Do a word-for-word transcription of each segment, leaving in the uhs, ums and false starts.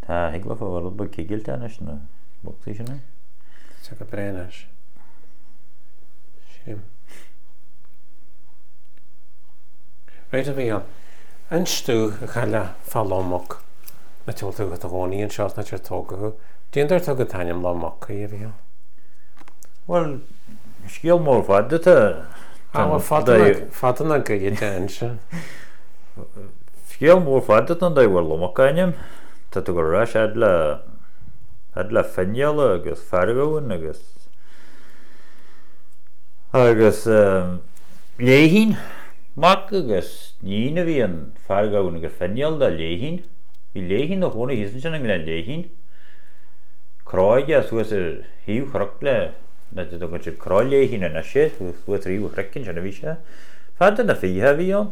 Ha, ik geloof wel bij kegel tennis na. Boxy na. Zeg op reiners. Sim. Weet je wel? Een stu gala falomok. Natuurlijk het gewoon niet een shot dat je token. Die er toch het aan lomok hier wel. Wel, schil maar wat dat eh. Ah, wat vatten vatten dan kun je dansen. Schil maar wat dat dan dat wel lomok aan hem. Dat ook een rush had la had la fenjal agus fargo en agus agus lehin mak agus niene wie een fargo en agus fenjal da lehin die lehin nog gewoon is zijn en lehin kraai zo is er heel krakle dat het ook een kraai lehin en als je zo is er heel krakken zijn wie je vatten dat veel heavy on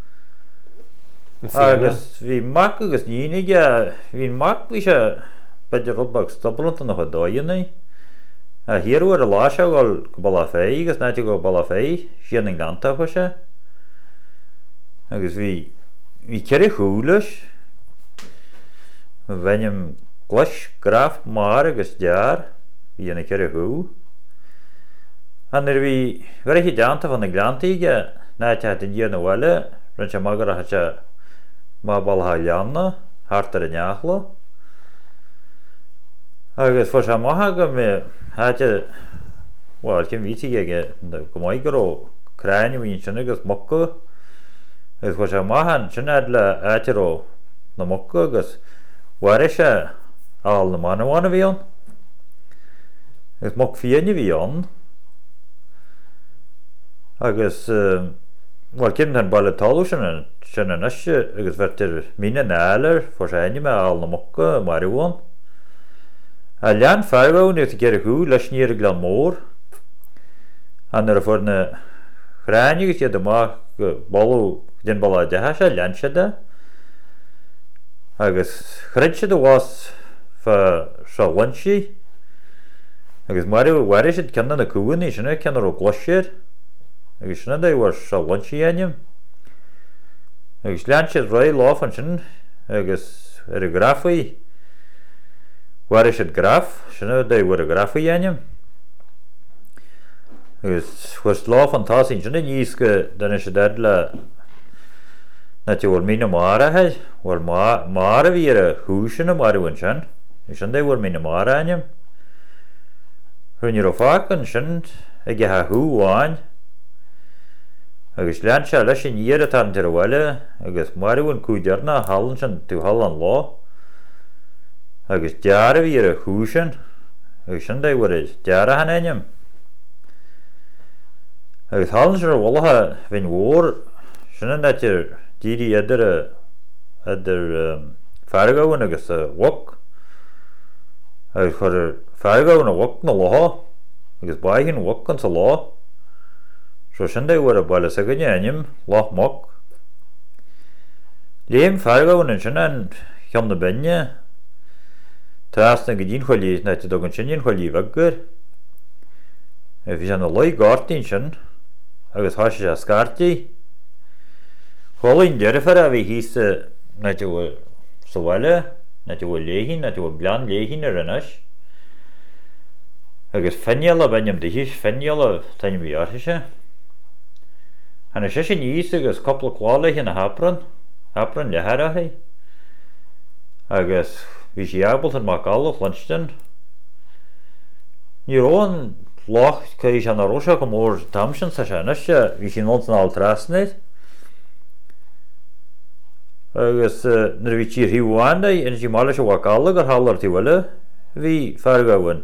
agus wie mak agus niene ja wie mak wie je bij de rotbak stoppelend nog wat dooien nee. Hier wordt de laatste al balafei, dus net ook balafei, geen England af was je. Dus wie wie krijg goedjes, wanneer hem klas graaf maar dus jaar, wie een keer goed. En er wie waar je England van England tegen, net had in je nou wel, want je mag er had je maar balhaljana, harder njaglo. agus for sem maithe me háte bhil cin víti ige go maiid go crainne hín sin agus mocha agus for sem maithe sin le áitiró na mocha agus bhhair se all na manháinna bhíon agus mo fianne bhíon agus bhil cin an bailile talú sin sin an isise agus bhirtir mína náir for sé aine me all na mocha marúin. A lean fargo nu te kere goed les niet er glan moor. En er voor een graanje je de maag ballo den balla de hasha leantje de. Agus gritje de was voor zo lunchie. Agus maar waar is het kan dan de koeien is en kan er ook losje. Agus net dat was zo lunchie aan hem. Agus leantje rij lof en zijn. Agus er grafie. Waar is het graf? Zijn dat wordt een grafie aan hem? Dus was het law van thuis in zijn nieuwske dan is het dat la dat je wel mijn mara heeft, wel ma mara weer huisje na mara wensen. Is dat wel mijn mara aan hem? Hun je vaak en zijn ik ga hoe aan. Agus leant je alles in hier het aan terwijl agus mara wen kuiderna halen zijn te halen law. Agus deara bhí ar a chúisin agus sin é bhfuir is deara han aim. Agus hálann ar bhlatha bhín mhór sin dat ar díri idir idir fargáin agus a wok agus chuir fargáin a wok na látha agus baithín wok an sa lá so sin é bhfuir a baile sa gonne aim láth moc. Léim fargáin an sin an cheann na binne Taas na gydín chwilí na te dogan sin chwilí vaggur. Bhí an loi gartín sin agus há sé scartí. Cholaín deirfar a bhí hís na te bhfuil sahaile na te bhfuil léhín na te bhfuil blean léhín ar inis. Agus fenneal a bhainneam de hís fenneal a tainnim bhí artise. Hanna sé sin níos agus coppla clála hin na hapran hapran le harathí. Agus Bhí sé eabalt an mac allach lunchtain. Ní róin lách cé an aróise go mór tamsin sa sé naiste bhí sin nóntan áil trasnaid. Agus nar bhí tír hiúháinda in sí mála se bhac alla gur hallar tí bhile bhí fargáin.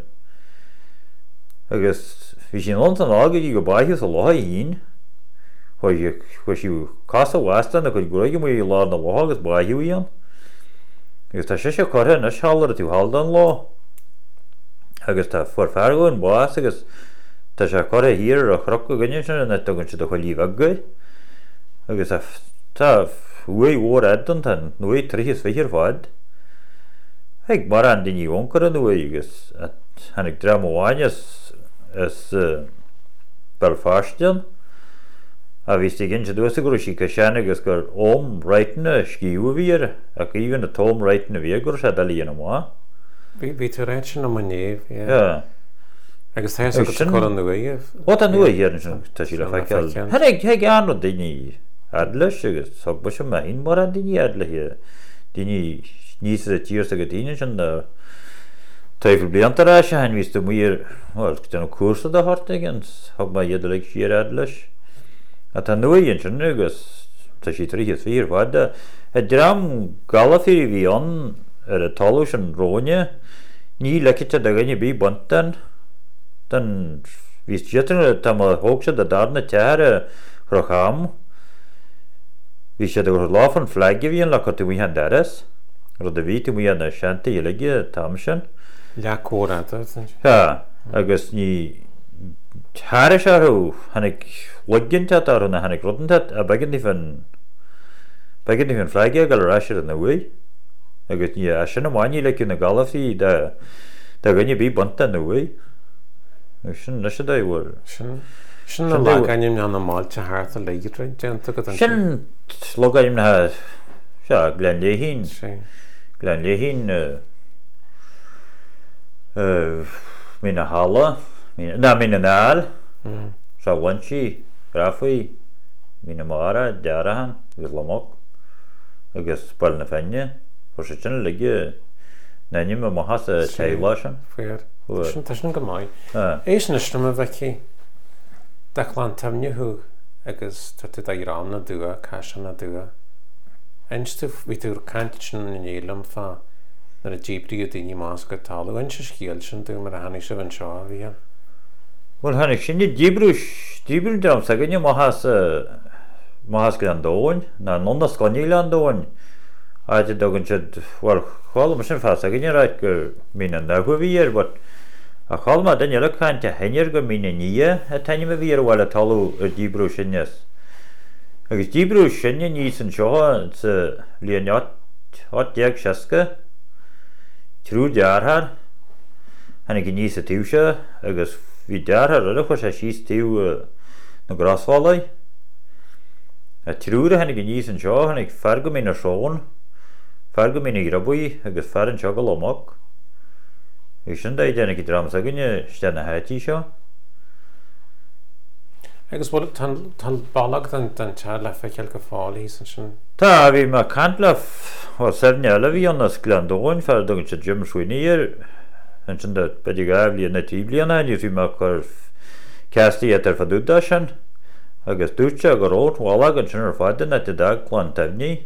Agus bhí sin nóntan ágaí go baithú sa látha hín chuir siú casa bhhaistan a chuid gúraige mu lá na látha agus baithú íon. Agus tá sé sé cortha na hallar tú haldan lá. Agus tá for fargáin bás agus tá sé cortha hir a chrocha gonne sin na tugann si do chuilí vaggaid. Agus tá uai mhór edan tan nuai tríchas fihir fad. Ag mar an daoine óncar an uai agus hanig dram óháin is Belfastian a bhís gin se dúsa gur sí caiisiana agus gur óm réitna scíú bhíar a íhann na tóm réitna bhí gur se dalíana má. Bhí tú réit sin na manéh agus the Agus sin- go chu an nuaíh. Ó an nua dhéar tá sí le feiceil. feiceáil. Thnig he gan ó daoine adlas agus so bu sem main mar an daoine adla hi. Daoine níos a tíir a go daine sin na taifil bliantará se hen vís do muir den cuasa a harta gans hag ma iadirig siar adlas. A tá nuaíonn sin agus tá sí tríchas fír bhaide. A dram galafí bhí an ar a talú an róne ní leite a gannne bí bontan den vís jetan tá hógse a darna teare chrocham hí sé gur láfan flagge híon le chu mí hen deras ru a ví mí an seanta ilige tam sin. Le córa Ha agus ní Thra seú hanig waginte ar na hanig rodanta a bagin fan bagin fan flaige gal raisiir an na bhui agus ní a sin amhaine le na galafí de gannne bí bonta na bhui sin na sé bhfuil sin sin Sin le le- ganim an máilte háart a leigire déanta go an sin slogaim na se glen léhín sé. glen léhín mí na hála na mí na náil Mm. Sa bhaintí rafaí mí na mara dearahan agus lamach agus bal na fenne chu sé sin lige nanim a mahas a Sí. teilá sin. Fuir. Fuair. Sin tá sin go maiid. Ah, Éis na strum a bheici deláán tamniuú agus tá tú a rán na dua caian na dua. Einstú ví tú caiint sin in élam fá na a ddíbrí a daoine más go talú ein se scíal sin tú mar a hanig se an seo a bhí. Well hannig sin díbrús díbrún dram sa gannne mahas mahas go an dóin na nonna sconíile an dóin a dogann si bhil chála sin fá a gannne ráid gur mí an nahu bhíar bud a cháma den le caiinte heinear go mí ní a taine a bhíar bhil a talú a díbrú sinnes. Agus díbrú sinne níos an seo sa líonát deag seaca trú dearthar hanig níos a túise agus hí dearthar a chu sé síos tíú na grashálaid. A trúra hanig níos an seo hanig ferga mí na seán ferga mí na grabuí agus fer an seo go lomach. Bhí sin é déna go drama a gnne ste na héití seo. Agus bhil tal ballag den den te le feiceil go fálaí san sin. Tá bhí mar cantlah serne bhí an nas glandóin fer dogann se Jim Sweeneyir an sin beidir gablí na tíblianana ní bhí mar chur ceí ar faúda sin agus dúte go róhála an sin ar fáide na dag plantaimní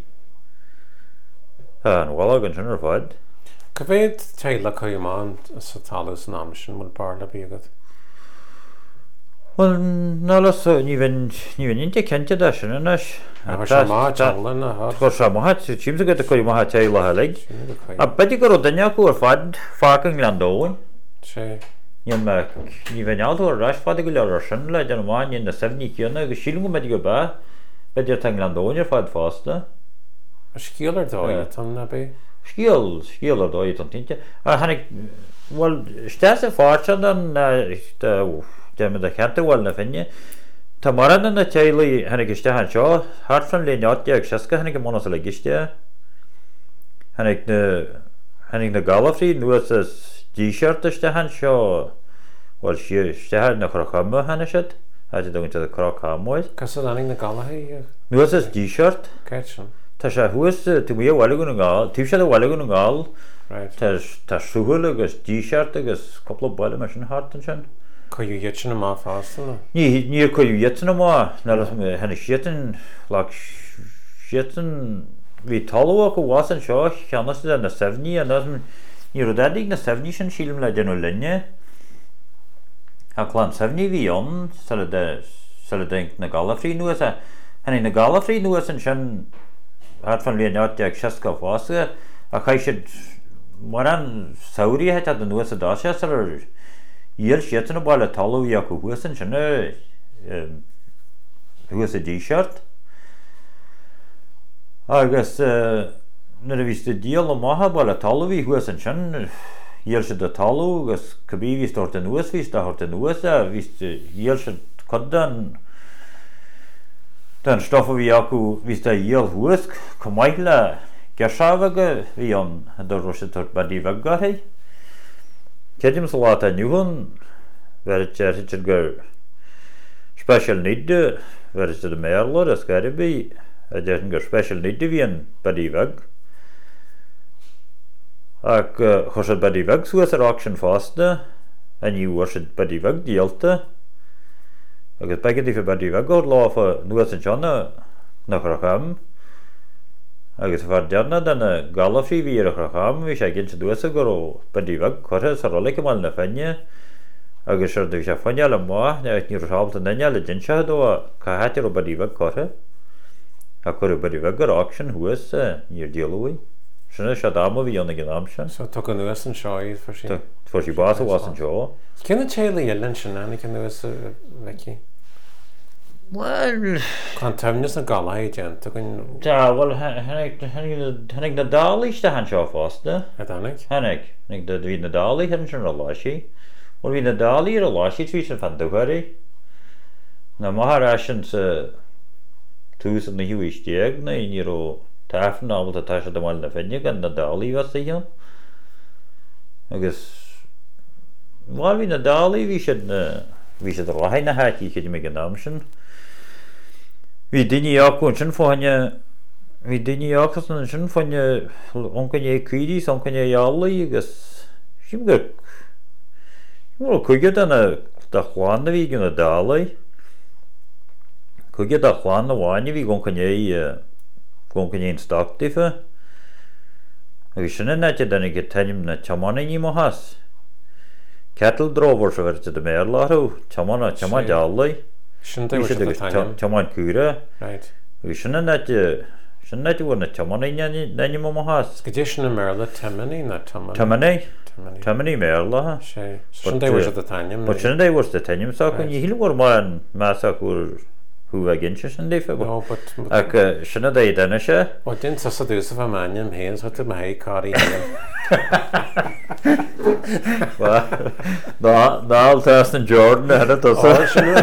Tá an bhla an sin ar fáid. Go bhéad teile chuán sa talús ná sin bhil bar le bíagad. Well ná ní bhín inte cente sin inis má telan a chu sem tíim go a chuir mai te le le. A beidir go daine chu ar fad fácan glandóin. sé ní bheáú ras fád go le sin le den bháin na semní cíanna agus síú go meid go be beidir tan glandóin ar fád fásta. a scíalar dóid tan na bé. Scíal scíal a dóid an tinte. A hanig bhil ste a fáte an de a cheta bhil na finne. Tá mar an na tealaí hanig iste an seo hartfran léáte ag seaca hanig go mna le giiste. Hanig hanig na galafrí nuas díseirtaiste han seo bhil stethe na chorchamme hena siid a dogann a chorchamáid. Cos aning na galathaí Nuas is díseart caiit sin. Tá sé thuas tú mí bhhaún gáil, tíh sé bhhaún gáil tá suúil agus díseart agus coppla bailile mar sin hátan sin. Coú dhéit sin má fástanna. Ní níor chuú dhéan má hena sian le sian hí talú go bhásan seo cheannas na semhníí a ní rudadig na semhní sin sílim le denú linne. A chláán semhní bhíon sal denk na galafrí nuas a hena na galafrí nuas an sin hart fan léáte ag seaca fása a cha siad mar an saoíthe a den nuas a dá sé ar íal sian bhile talú a go thuasan sinna thuas a díseart agus na a vís díal maithe bhile talhí thuas an sin íal se de talú agus cabbí vís orta nuas vís a horta nuas a vís íal se chudan den stoffe vi aku hvis der yel husk komaila gasavaga vi on der rosetor badivagga hey kedim salata nyuhun ver chercher special need ver is de merlo das garibi a der special need vi en badivag ak hosad badivag suas auction faste en you worship badivag dielta agus begad if badivag god law for nuas en jonna nach racham agus var jarna dan galafi vi racham vi shagin duas goro badivag kore sarole kemal na fanya agus shar de shafanya la mo ne ni rhab ta nanya le jinsha do ka hatero badivag kore akore badivag auction huas ni dieloi shna shadamo vi on genamsha so to kan nuas en shoy for she for she bought was en jo can the chele lunch and can nuas Vicky well kan tavnis na gala agent to kan ja well hanik hanik hanik na dali sta han show faste adanik hanik nik de vi na dali han schon lashi or vi na dali er lashi tvis van de gari na maharashan se tus na hu istieg na iniro tafn na ta tasha de mal na fenje kan na dali was ja agus mal vi na dali vi should vi should rahina hati kid me genamschen vi dini yakun fanya vi dini yakun fanya onkanye kidi sonkanye yalli gus shimga mo kugeta na da khwana vi guna dalai kugeta khwana wani vi gonkanye gonkanye instaktifa agishna na tedani getanim na chamana ni mohas cattle drover so vart de merlaru chamana chama jallai shouldn't they the time chaman kura right we shouldn't that shouldn't that one chamana ni nani mohas condition merla tamani not tamani tamani tamani tamani merla she shouldn't they was the time but shouldn't they was the time so can you hilgor man masakur who again shouldn't they for no but ak shouldn't they then she what didn't so do so for man hands what the my carry well da da Altaston Jordan had it also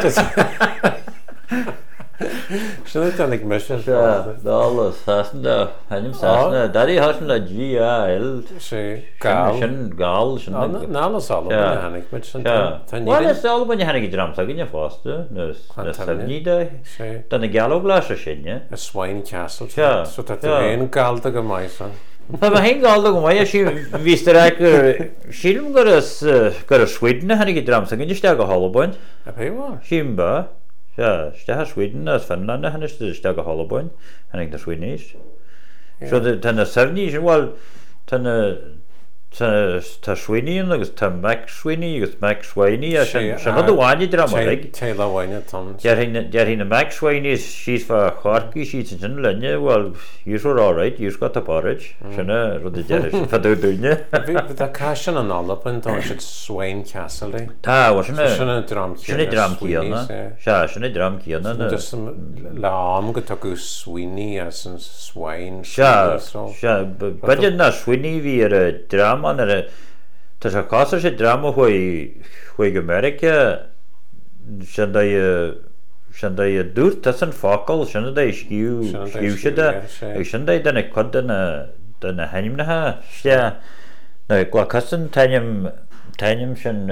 shouldn't I like mission ja da alles hasen da hanim sasen daddy hasen la G L she gal gal schon na alles all hanik mit schon dann well ist all wenn hanik dram sagen ja fast ne das nida dann galo glasche schön a swine castle so that the ein gal da gemeißen aber hängt all da weil sie wisst der film garas garas Sweden hanik dram sagen nicht der Hollowboy aber war Shimba ja sta Sweden as Finland han ist der starke Hollowboy hanik der Swedish so der dann seventies well dann ta ta Sweeney and agus ta Mac Sweeney agus Mac Sweeney a sin sin do wani drama like Taylor wine ton ja hin ja hin Mac Sweeney is she's for Corky she's in Lenya well you were all right you got the porridge sin ro de jer for do dunya with the cash and all up and on should Swain Castle ta was sin sin drum sin drum kiana ja sin drum kiana just la am go to Sweeney as Swain ja ja but na Sweeney vi er drama man er ta sa casa se drama hoi hoi America shanda ye shanda ye dur tasan fakal shanda ye skiu skiu shada shanda den kod den den hanim na ha sha na kwa kasan tanyam tanyam shan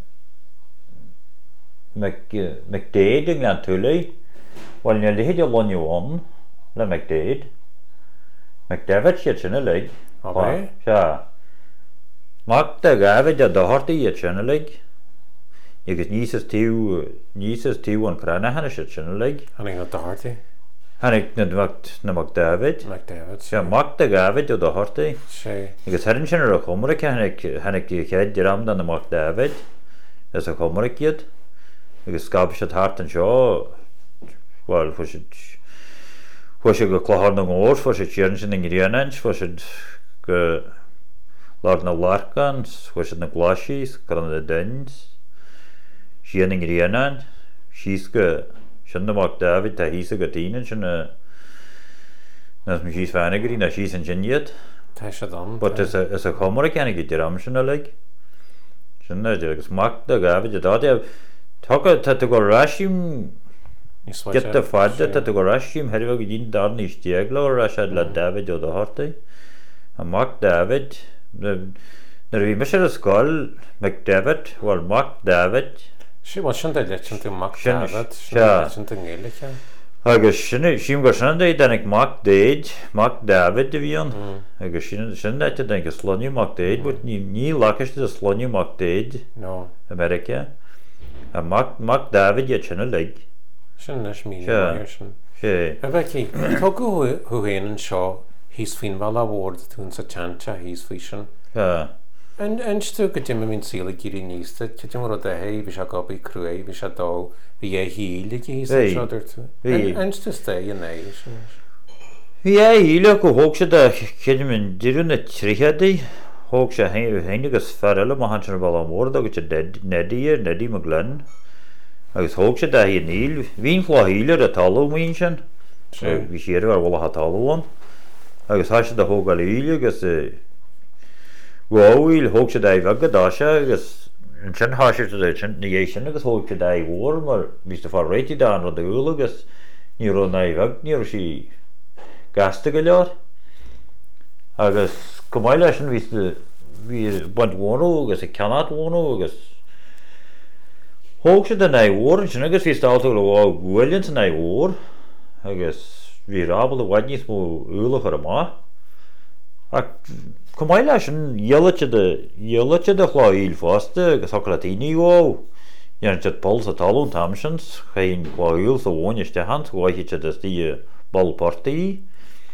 mek mcdade nglan tulei wal ne le hedi lon yon la mcdade mcdavid shitna le okay sha Magda gavid ja doharti je channeling. Je get nieses tiu nieses tiu on krana han is channeling. Haning at doharti. Hanik net makt na Magdavid. Magdavid. Ja Magda gavid ja doharti. She. Je get herin channer komre kan hanik hanik je hed diram dan Magdavid. Es a komre kid. Je skab shat hart en sho. Wel for shit. For shit go klahar no or for shit chirnchen in rianach for shit go Lord na Larkans, was na Glashis, kan de Dens. Shening Rianan, she's go. Shouldn't have David ta he's a gatinen shana. Nas me she's vanagri na she's engineered. Tasha done. But as a as a commoner can get your amshana like. Shouldn't I just mark the David da de talk ta to go rashim Get the fadde dat go rasim herfa go dín dar ní stiegla or as le David o do harta. A Mac David na bhí me sé a sáil Mac David war Mac David. Sí bhil sin de leitsin tú Mac Sin- David se- leitsin tú ngéalacha. Agus sinna sim go sinna é dennig Mac Daid, Mac David a bhíon. Agus sin sin éte den go sloniu Mac Daid, bud ní ní lachaiste a sloniu Mac Daid No, America. A Mac Mac David je sinna lig. sin leis mí Se. ar sin. Sé. A bheitcí, tá go chuhéanaan seo hís fin bhil a bhór tún sa teanta hís fao sin. Ja. An tú go dtí mín síla gurí níosta, chu mar a hé bhí se gobaí crué, bhí se dá bhí é híla hí Bhí. seidir tú. Bhí. An tú sté a né sin. Bhí é híle go thóg sé de chéidir min diú na trícheadaí, thóg sé héine agus ferile má han sin bhil an mór agus sé nedí nedí me glen. Agus thóg sé de hí níl, hín flá híle a talúmín sin. Sí. Bhí siar bhar bhil a talúan. Agus há sé de thóg híle agus Gháil thóg sé de bheh go dáise agus an sin háisiir sin na dhé sin agus thóg sé de bhór mar bhís de fá réití dá an de úla agus ní ro na bheh ní sí gasta go leor. Agus cumáil leis sin bhí buint bhónú agus i ceanát bhónú agus thóg sé de na bhór sin agus bhí stáilta le bháil ghuiilinn san na bhór agus bhí rábal a bhaid níos mó úla chu amá. Ach cumáil leis sin dhéalaite de dhéalaite de chláíl fásta agus thoclatíní bhá. Dhéann sé pols a talún tamsins chéon chláúil sa bhhainiste hand gháithite de tí ballpartaí.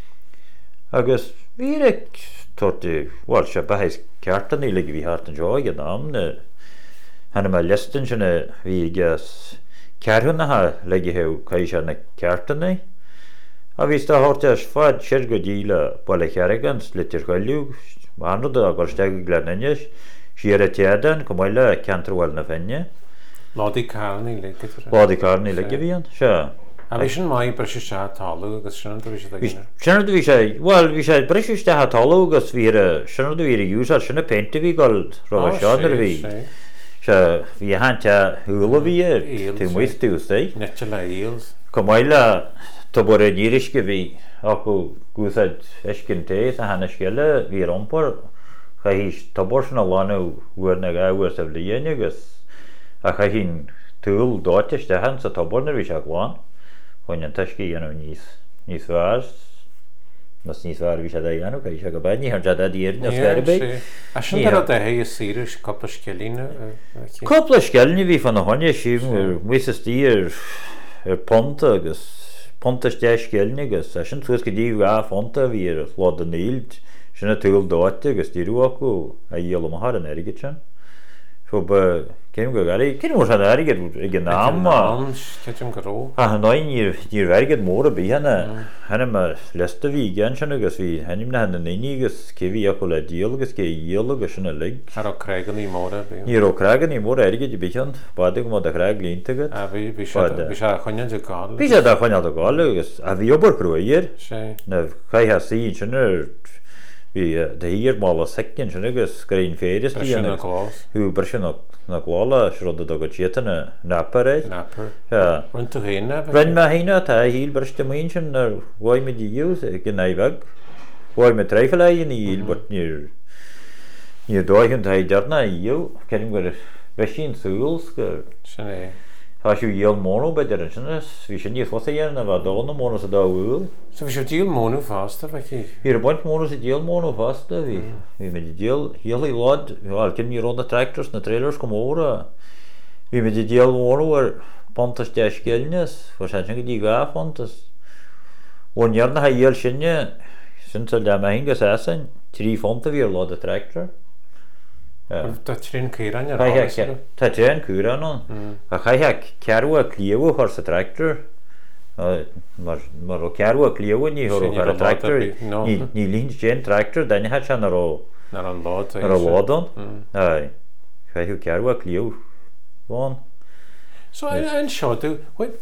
Agus bhí tuirta bhil se behéis ceartaní le bhí hart an seo an nám na hena me listan sinna bhí gas cearthanathe le heh cai se na ceartaní. A bhís tá háirte fáid siir go díle bailla chearagans litir chuiliú anú a gur steige glenaine siar a teadan go maiile ceantarhil na fenne. Ládí cánaí le Bádaí carnaí le bhíon se. A bhí sin mai bre se se talú agus sin bhí se gine. Sinna bhí sé bhil bhí sé breisiiste talú agus bhí sinna bhí a dúsar sinna penta bhí goil ra seanar bhí. Se bhí hananta thuúla bhí tú muistú sé. Nete le íls. Go maiile tá bur a dírisce bhí acu gúsaid iscintééis a hena sciile bhí rompar cha hís tabbar sin na bhhaú bhuair na gahhuiir sa bblion agus a cha hín túúil dáiteiste hen sa tabbarna bhí se gháin chuin an tuiscí dhéanamh níos níos bhar nas níos bhar bhí se dhéanú chu se go baní ar dead a díir na scarbe. A sin a hé sírus coppla scelína. Coppla sceilní bhí fan na haine siim muistí ar ar ponta agus pontaiste sceilne agus a sin tuas go dtíh a fonta bhí ar chlád an nílt sinna túúil dáite agus tíú acu a dhéal mar an aige sin. Fu céim go garí cin mór an aige ag an ná Ceim goró. a náin níor bhegad mór a bíhanana hena mar lesta bhí gan sin agus bhí henim na hena naí agus cehí acu le díal agus cé dhéal agus sinna lig. Ar ó cregan í móra bí. Ní ó cregan í mór aige bíchan báide go má a creag línta A bhí bhí se chuine de gáil. Bhí sé a chuineal a gála agus a bhí obair cruúir sé. na chaithe sí sinnar bhí de híar mála secin sin agus goíon féidir Sinna glás. hú bre sin na ghála srod a go tíanna naparéid. Napper. Ja. Run tú héna? Brenn me híine tá híl breiste mon sin ar bhhaid me díús gin éheh. Bhhaid me treifaléon íl bud níor níor dóhann tá dearna íú cenim gur bheitsín súils gur Sin é. tá siú dhéal mónú beidir an sinna bhí sin níos fosa dhéanana bh dána móna a dáhúil. So bhí sé díal mónú fásta bheitcí. Hí a buint móna a díal móna fasta bhí hí me díal héalaí lád bháil cin ní róna tractors na trailers go móra. Bhí me díal mónú ar pontas de scéilnes fu sé sin go dtí gá fontas. Bhainhearna ha dhéal sinne sinta le hingus éan trí fonta bhí ar lád a tractor. Tá trín céran ar Tá té an cuara an a chaithe cearú a clíomh chu sa tractor mar ó cearú a clíomh ní thu ar a tractor ní lín sé tractor daine het sean ar an lád ar a ládan chaithú cearú a clíomh bháin. So an seo tú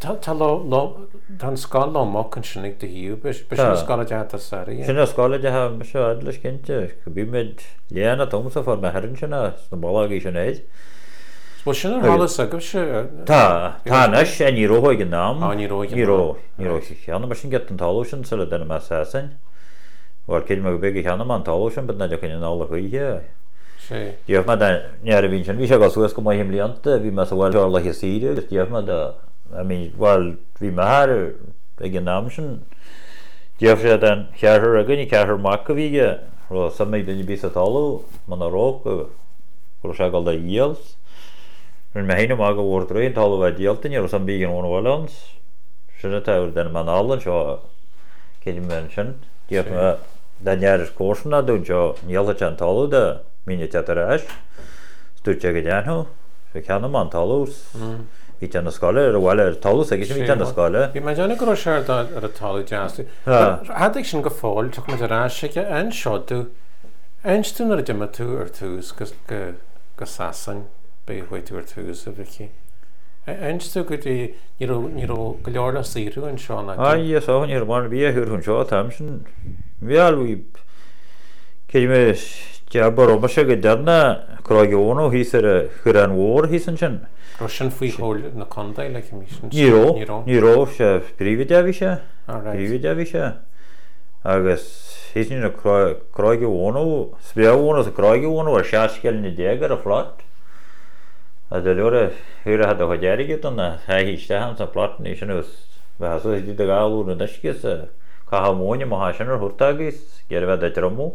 tá scáil lá má an sinnig de hiú be scála de a saí. Sinna scála de me seo le cinnte go bhí mid léana tomsa fá me heann sinna na bálaí sin éid. Well, sin ar halas agam se... Tá, tá nes a ní róha gin nám. Á, ní róha gin Ní ró, nám. ní ró cheanna mar sin get an talúsin sa le denna me sasin. War céid me go big cheanna man talúsin, bud na de cinn nála chuíthe. Sí. Díoh me near a vín sin, bhí se go suas go mai himlíanta, bhí me sa bhil teir le hisíide, gus díoh me de, I mean, bhil bhí me haar ag an nám sin. Díoh sé den chearthar a gani cearthar mac go bhíige, ro samig dyn bí sa talú, man a róg, ro se gal da íals. Rwy'n me hynny mag o wardrwy yn talw fe diolta ni, ro sam bígan o'n walans. Sy'n y tawr den man allan, sio cyn i'n sy'n. Díoh me den jaris corsan na dwi'n sio niolta chan talw da, mi'n tetar eis. Stwrt ag ydyn nhw, fe canna man talws. Fi tan y sgole, yr wale yr talws ag eisiau fi tan y sgole. Fi mae'n dyn y gro siarad ar y talw jazz. Had eich sy'n gyffol, toch mae'n dyn eisiau yn siodw, yn stwn ar y dyma tŵ ar tŵs gysasan. Be wait o'r tŵs o fi. Yn stw gyda ni ro gylio'r sirw yn siôn. A, ie, so hwn i'r man fi a hyr hwn sio tam sy'n fi alwi cyd me jabor o masio gyda na croeg o'n o hys yr chyran wôr hys yn sy'n. Rwy'n fwy hwyl na condau, like mi sy'n... Ni ro, ni ro, se brifid a fi se. Brifid a fi se. Agus hys ni'n croeg o'n o, sbio o'n o, se croeg o'n o, ar siasgel ni deg ar y flot. A dy lwr y hyr a hada hwyderi gyda na, ha hi sta ham sa plot ni sy'n ys. Fe haso hyd y gael o'n ysgys, ca harmonia mo ha sy'n yr hwrtagis, gyda fe dydr o'mw.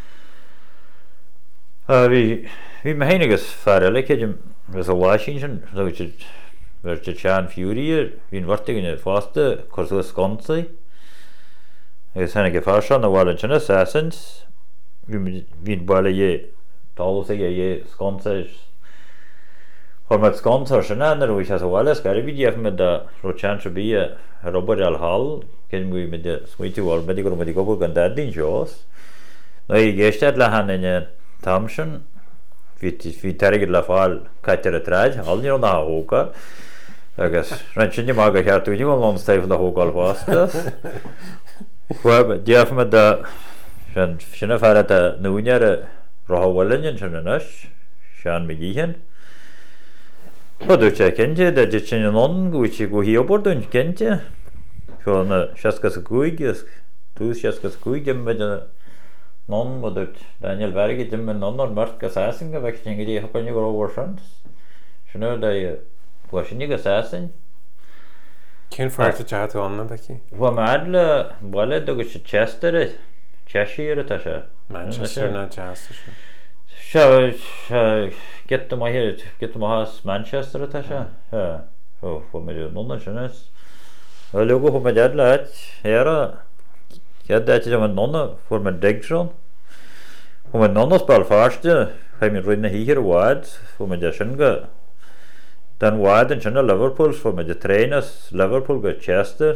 A fi, fi mae hyn agos ffarel e cydym, fes o wasin sy'n, fer ti chan Fury, fi'n wartig yn y ffosta, cwrs o ysgonsau. Agos hyn ag y farsian a walen sy'n assassins, fi'n bwale ie, talws ag ie ysgonsau. Hor met skonsar sy'n an yr wyth as o wales, gari fi diaf med da ro chan tra bi a robot al hal, gen mwy med da smwytu wal med i gwrw med i gobl gan dadin sios. No i gestad la han yn y tamsyn, fi tergyd la ffal cater y traj, al nir o'n a hoga. Agus, rhaid sy'n ni mag a chart dwi'n gwrw o'n staif la hoga al wasta. Wel, diaf med da, sy'n a ffarat a nwniar a roha walyn yn sy'n yn ys, sy'n mig i hyn. O dwi'n che kentje, da je chen non gwychi go hi obor dwi'n kentje. Fo na siasgas gwyg, tu siasgas gwyg em med non mo dwi'n Daniel Berge dim med non or mart gasasin ga vek tingi di hapan ni go over front. Shno da i washin ni gasasin. Ken fart chat on na beki. Wa madle bale do gch Chester, Cheshire ta sha. Manchester na Chester. Sure, get to my head, get to my house, Manchester, Tasha. Yeah, oh, for me, no, no, no, a logo for my dad, lad, here, get that is a nonna for my digson. For my nonna's ball fast, I'm in here, wide for my Jashinga. Then wide and China Liverpool for my trainers, Liverpool got Chester.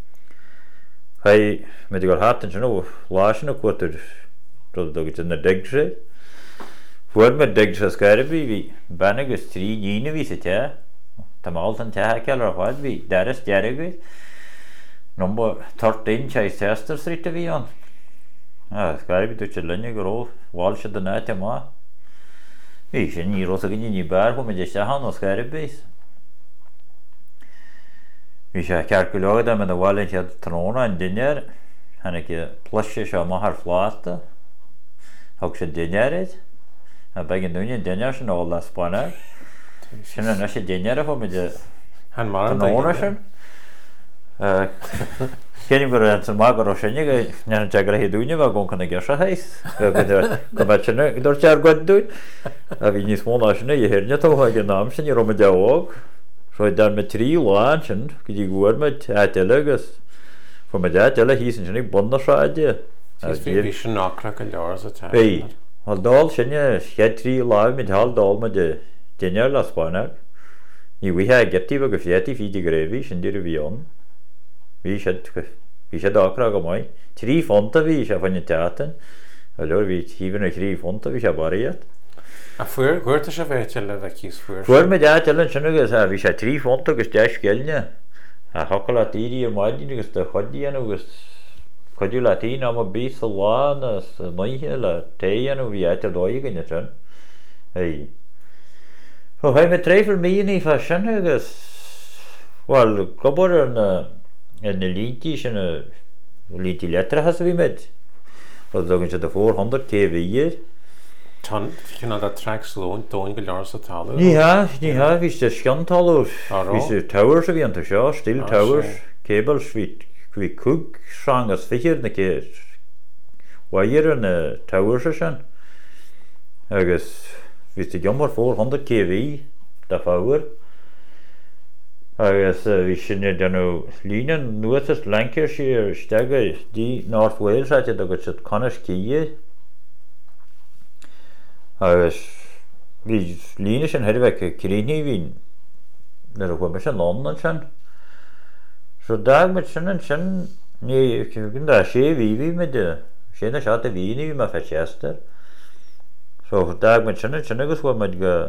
I made your hat and China, washing a quarter to the dog in the digson. Voor met dig sa skarbi vi banagus tri gine vi se te tamal tan te keller vad vi deres jeregi number thirteen Chester Street vi on ah skarbi tu chelne gro wall shad na te ma vi se ni rosa gni ni bar ho me je han skarbi vi se kalkuloga da med the wall had trona and dinner hanake plush sha ma har flata hok se dinner a begin doing it dinner and all that spana. Shin na she dinner for me the han mar no ownership. Uh Kenny for at magaro sheniga nyan jagra he doing va gon kana gasha heis. Ko bachne dor char god do. A vi ni smona shne je hernya to ha genam shni rom jaog. So dan met tri launchen, ki gor met atelagus. For me that tele his shni bonna shaade. As vi vision nakra ka lars at. Hey. Al dal sinne sketri live mit hal dal med de dinner la spanak. Ni vi ha getti va gefjeti fi de grevi sin dir vi on. Vi shet vi shet akra ga mai. Tri fonta vi sha van teatern. Allor vi hiven tri fonta vi sha bariet. A fuer gort sha vetelle vekis fuer. Fuer med dat ellen sinne ga vi sha tri fonta gestach gelne. A hakala tiri mai ni gesta khodi anu gest Could you Latin am a beast of one as Michael, Tayan, we at a dog in the turn? Hey, Ho hai me treifel míí fa sin agus well gobor an in na línti sin línti letra has vi med og dogin se de fourhundred kV Tan cyn oedd a track slwn dwi'n gyda'r sa talw. Ní ha, ní ha, vi se skan talw vi se towers a vi an seo still towers cables vi vi kug sang as fichir na ke wire an towers sin agus vi se jommer fourhundred kV da power agus vi sinne den línen nuas Lancashire stege die North Wales hat ja go sit Connacht kie agus vi líne sin hervek krini vin der go me sin London sin so dag met sin sin ni kun da sé vi vi med de sinne shat vi ni vi ma Manchester so dag met sin sin agus go med go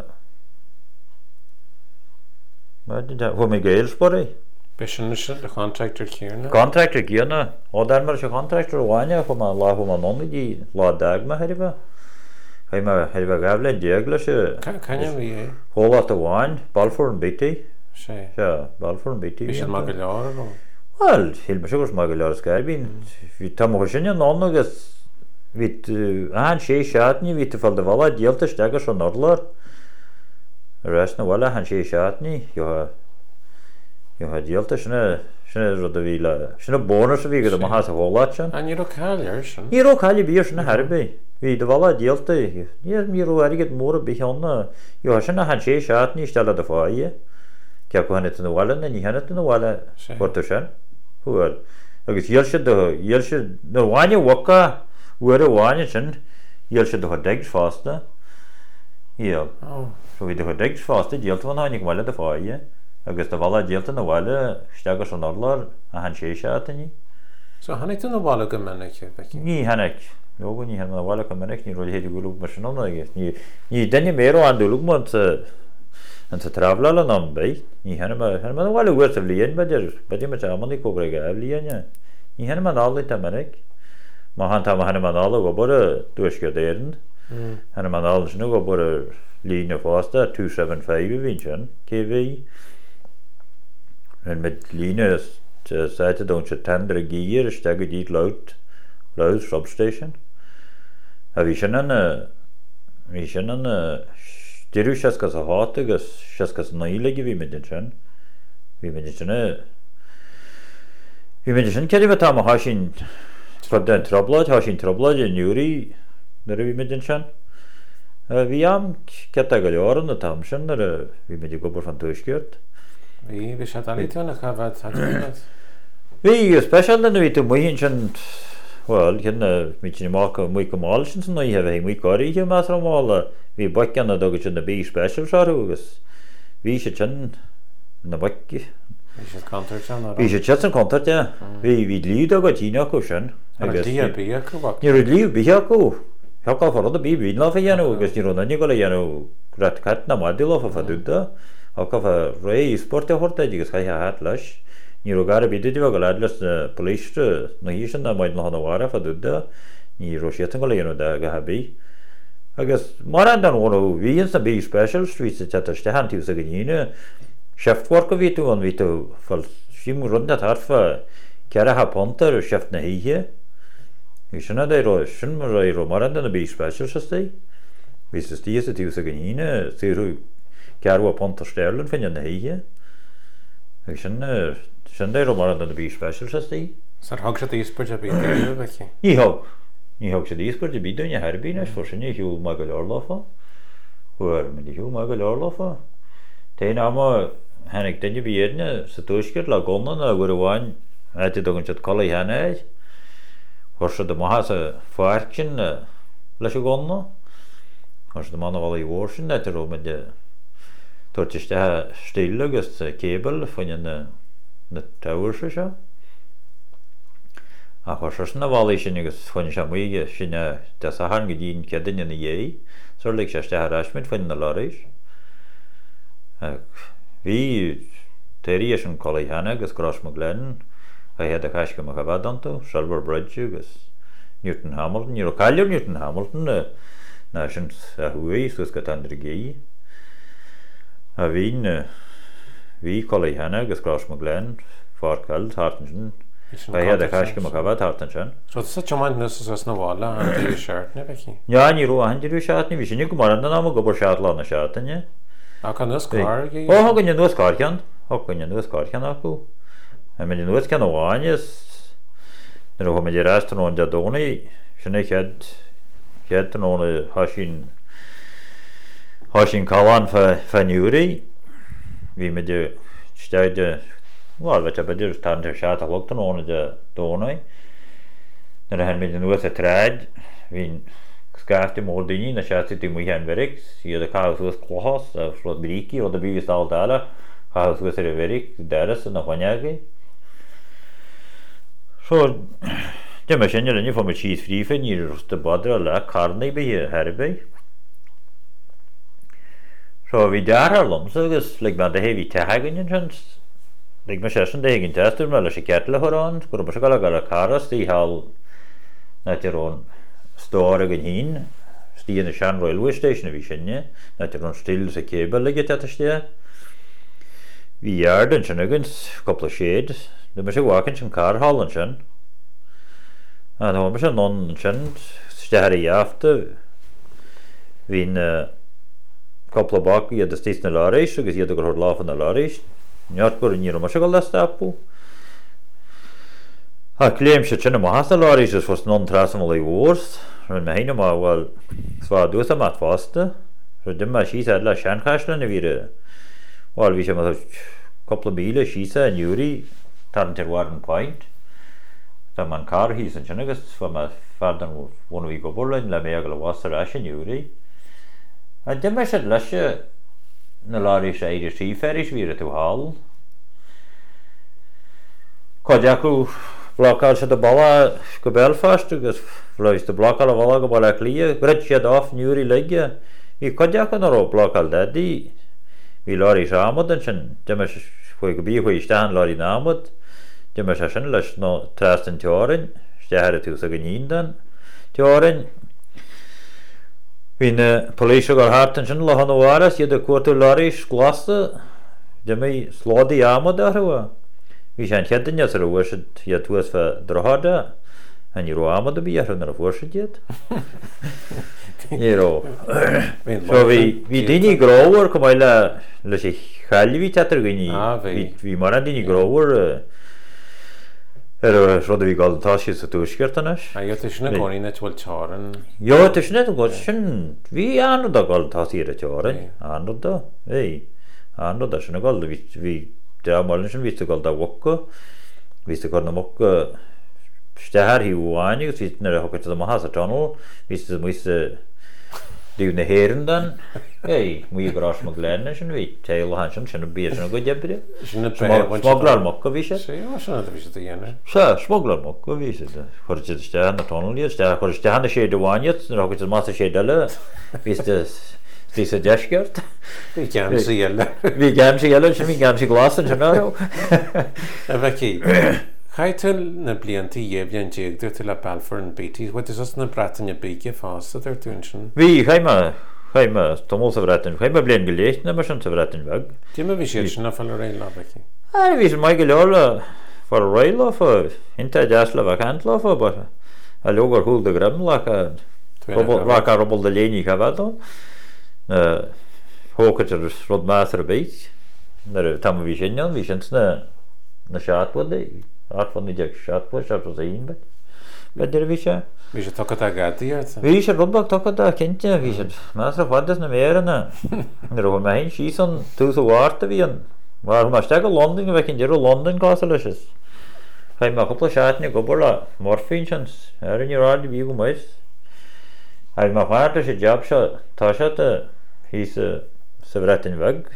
Wat dit hoe me Galesbury Bishan is the contractor Kierna? Contractor Kierna o dan mar se contractor wanya ko ma la ko ma non di la dag ma heriba Hai ma heriba gavle diagla se Can you be Hola to wine Balfour and Beatty Say Ja Balfour and Beatty Bishan Magalar Well hil me sugars Magalar skarbin vi tamo sinja non agus vit an sé shatni vit fall de vala dielta staga so nordlar Rest na wala han sé shatni jo jo ha dielta shna shna roda vila shna bonus vi go ma has holachan And you're okay, Shan. Ni ro khali bi shna harbe vi de wala dielta ni mi ro ariget mor bi honna jo shna han sé shatni stala da faie kya ko hanet na wala ni hanet na wala portoshan hual agus yelshid do yelshid no wanya waka were wanya chan yelshid do degs fasta ja Oh So vi de degs fasta dielta van hanig wala da faie agus de wala dielta na wala staga so nordlar han sé shatni So honey to the wall Gamenek Becky Ni hanek no ni han wala kamenek ni ro hedi gulu mashno na ni ni deni mero andulug mont an ta travla la nam bei ni han ma han ma wala wet vlien bader badim ma amani ko brega vlien ni han ma nalle tamanek ma han ta ma han ma nalle go bor duske deren han ma nalle snu go bor line fasta two seventy-five vinchan kv en met line site don't je tender gear stagge dit loud loud substation ha vi shanna vi shanna Diruskas kas hatigas shaskas nailegi vi medichan vi medichan vi medichan keriva tam hashin fadden trouble hashin trouble nuri der vi medichan vi am kategorier na tam shan der vi medico por fantoskert Vi vi shot ani to na khavat hat vi special den vi to mohin well ken mit ni marka muy kamalshin so i have muy kari je masra mal vi bakkan na dogu chen be special sharugus vi she chen na bakki Vi should concert on vi she chen concert ja vi vi lido go tina ko shen Dia be a kubak ni lido bi ha ko ha ka for da bi vi na fa yano gus ni rona ni go la yano rat kat na madilo fa fadudda ha ka fa rei sport horta digas ka hat lash ni rogare bi diva go ladlas police no hishan na mai na wara fadudda ni roshiatan go la yano da ga habi agus marandan wono vi insta be special streets at the hand to sagnine chef work vi to on vi to fal sim runda tarfa kara ha ponter chef na hier vi shna de ro shn mo ro marandan be special stay vi se stie se to sagnine seru kara ponter sterlen finnen na hier vi shn shn de ro marandan be special stay Sar hogsat is per be Becky I ho Ni hog se dis per de bidon ja herbines for sinne hu magal orlofa. Hoor men die hu magal orlofa. Te nama han ik den je bierne se toskert la gonna na gore wan at de dogun chat kala hane. Horse de mahasa farkin la gonna. Horse de man wal i worsen dat er met de tortiste stille gust kabel van en na towers so. A chos na bhí sin agus chuin se muige sinne de sa han gedín cedan na dhé, so le se ste rasmid fan na láéis. Bhí téí an chohanna agus gras mo glen a head a caiisce a chabadanto, Silver Bridge agus Newton Hamilton, ní caiir Newton Hamilton na sin a thuí sus go tandra géí. a bhín bhí chola hena agus grás mo glen fácail tartan sin Bhead a chaisce mo cabhad tartan sin. So sa chomaint nus as na bhála an dú seart na bheití? Ja, ní ru an dú seatni, bhí sin go mar an ná go bor seat lá na seatanne. A can nus car? Ó, hagann an nuas carcean, hagann an nuas carcean acu. A mynd an nuas cean óháinis, na ru mynd i restan o'n dadóni, sinna chead, chead an o'n hasin, hasin calan fa niúri, bhí mynd i steid Wel, fe byddai'r tan ter siat a logtan o'n y dónau. Nyr hen mynd yn wyth y tred, fi'n sgafti môl dini na siat sydd dim mwy hen ferig, sydd y cael wyth clohos, a ffrod briki, o da bygis dal dala, cael wyth yr ferig, deres yn y chwaniagi. So, dim ys yn yr unig ffom y cheese free fin, i'r rwst y bodr ala, carnau by hi herby. So, fi dar ar lomsa, agos, lig man da hefi tehag yn yn chans, Lig mae session da hegin testur mae lasi kettle horan, gwrw bwysig ala gara caras di hal na ti ron stor ag yn hun, sti yn y Shan Railway Station fi sinne, na ti ron stil sa cable ligi teta stia. Fi yard yn sin agyn, couple of shade, dy mae si wakin sin car hall yn sin. A na mae si non yn sin, stia har i afta, fi'n couple of bak i ad ystis na larish, agos i ad agor hod laf na larish, Njart gwrdd nir o masio gael stapu. Ha, cleim sy'n sy'n yma hasna lari sy'n fos non tras yn olau wrth. Rwy'n mae hyn yma, wel, sfa dwys am at fasta. Rwy'n dim mae sy'n adla sian casla na fi'r. Wel, fi sy'n math o couple of mil sy'n yn ywri, tarn ter warn point. Da ma'n car hi sy'n sy'n agos, fa mae ffardan wwn fi gobl yn la mea gael wasar asyn ywri. A dim mae sy'n lasio na lari sy'n eir si ferris fi'r y tu hal. Codiacw blocal sy'n dy bala go Belfast, agos floes dy blocal a bala go bala clia, gred sy'n off niwri legia. Fi codiacw na ro blocal daddi, fi lari sy'n amod yn sy'n, dyma fwy gobi fwy stahan lari na amod, dyma sy'n lys no trast yn teorin, stahar y tŵs ag yn un dan, teorin. Fi'n polisio gael hart yn sy'n lahan o waras, iad y cwrtw larish glasa, dyma i slodi amod ar hwa. Fi sy'n chedyn ys ar hwa sydd iad tŵas fa drohada, yn i ro amod y bi ar hwn ar y fwrsyd iad. I ro. So fi dyn i grower, cwmaila, lys i challi fi tatr gyn i, fi maran dyn i grower, Er roedd fi gael tasio sa tŵsgert ynas. A yw tysyn y gwni na twel tioren? Jo, tysyn y gwni, fi anrod o gael tasio y tioren. Anrod o, ei. Anrod o sy'n y gael, fi dra malin sy'n fys o gael da wocco. Fys o gael na wocco stahar hi wani, fi sy'n yr hokit o mahas a tunnel. Fys o mwys diw na herin dan. Ei, mwy gras mo glen sy'n fi. Teil o hansyn sy'n y byr sy'n y gwyd ebri. Smoglar mocco fi sy'n. Sy'n sy'n ydy fi sy'n dy Sa, smoglar mocco fi sy'n. Chwrs ydy stahan na tunnel iad. Chwrs stahan na sy'n waniad. Nyr hokit o mas a sy'n dala. Fys dy sy'n desgert. Fi gam sy'n yela. Fi gam sy'n yela sy'n fi gam sy'n glas yn sy'n arw. A feci. Chai til na blianti yebian jigdur til a Balfour and Beatties. What is us na bratan y bygge fast at er dwi'n sy'n? Vi, chai ma, chai ma, tomol sa vratan, chai ma blian gileit na ma sy'n sa vratan vag. Dim a vi sy'n sy'n a fall o reil o feci? A vi sy'n mai giliola, for reil o fa, hinta jasla vacant lo fa, ba, a logar hul de gram laka, laka robol de leni cavado, hóket er rod math ar beit, na tam vi sy'n vi sy'n na, na siatwad ei. Arf o'n idiog siatbwys ar fos ein beth. Beth ydych fi eisiau? Fi eisiau tocad ag adi ar ta? Fi eisiau rwbog tocad ag cyntia. Fi eisiau mas o chwadas na mer yna. Nyr o'n mae hyn sy'n tŵs o warta fi yn. Waar mae steg o London gyda cyn o London glas o lysys. Chai mae cwpl o siatni gobor la morffin syns. Er yn i'r ardi fi gwmwys. Hai mae chwaad lysys jab sio tasiad hi syfretyn fag.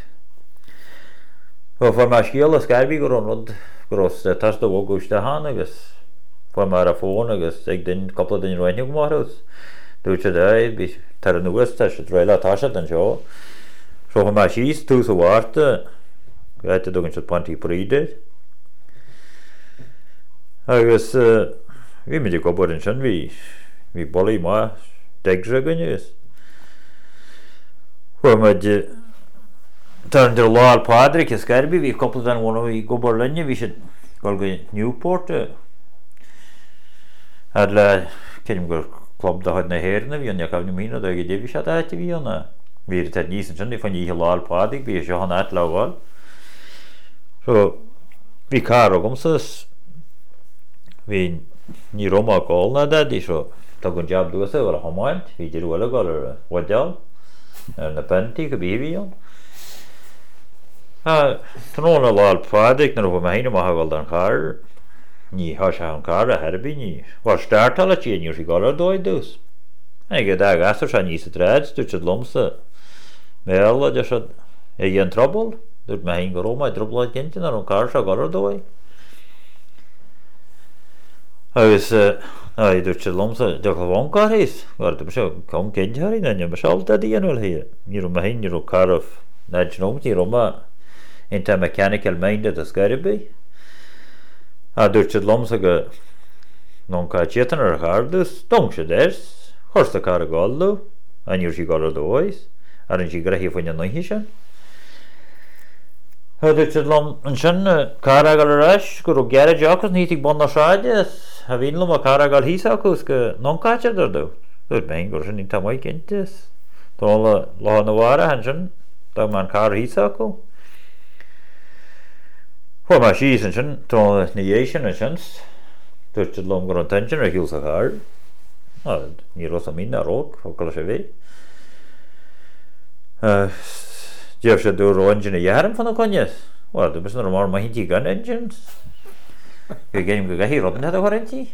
O ffordd mae sgiol o sgarbi gwrwn rwyd gros tas do wog usta han agus for mar a phone agus ag din couple of din roinig maros do today be tar no west tas trela tasha dan jo so ma she's to so wart gat do gan twenty pride agus vi me go borin shan vi vi boli ma degre gnes for ma Tá der láil Padraig is Scarbi hí couple an bhna í go Berlinne hí sé gáil go Newport had le ceim gur club da na héirna hí an neachh mína a go déhí se áte bhí anna hí te níos sin fan í láil Padraig hí se an áit leháil so hí car agamsas hí ní Roma gáilna dadí so tá gon jab dúsa ar a hamáint hí idir bhile gáil ar wadeal ar na pentí go bhí an Tróna láil Padraig nar bh héine maithagail an char ní há se an car a herbí ní bhar startal a tíú sí gáil dóid dús ag go d gasar se níos a tréid dúirt se lomsa méla de se é dhéon trobal dúirt me hén go Róma droblaid cinnte ar an car se gáil dóid agus dúirt se lomsa de go bhhaá hís gáir se chun cinntearí na me seálta díanúil hí ní me hén ó carh náidnómtí Roma into mechanical minded a Scarbi a dúirt se lomsa go nónca tían ar chardus dong se ders chusta car a gáilú aniuú sí gáil dóis ar an sí greithí faoine naihí sin dúirt se lom an sin car agal aráis gur ó gead deachas ní ag bon na sráide a bhíon lom a car agal hísachús go nóncaite ar dú dúirt me gur sin ní tá maiid cinntes tála lá na bhara an sin tá man car hísachú Well, my she's and sin, to negation and chance, to the longer attention, a hills a hard. Well, near us a mina rock, or Colossevi. Uh, Jeff should do engine a yarn for the conyas. Well, there was no more Mahiti gun engines. You game go here, open at a warranty.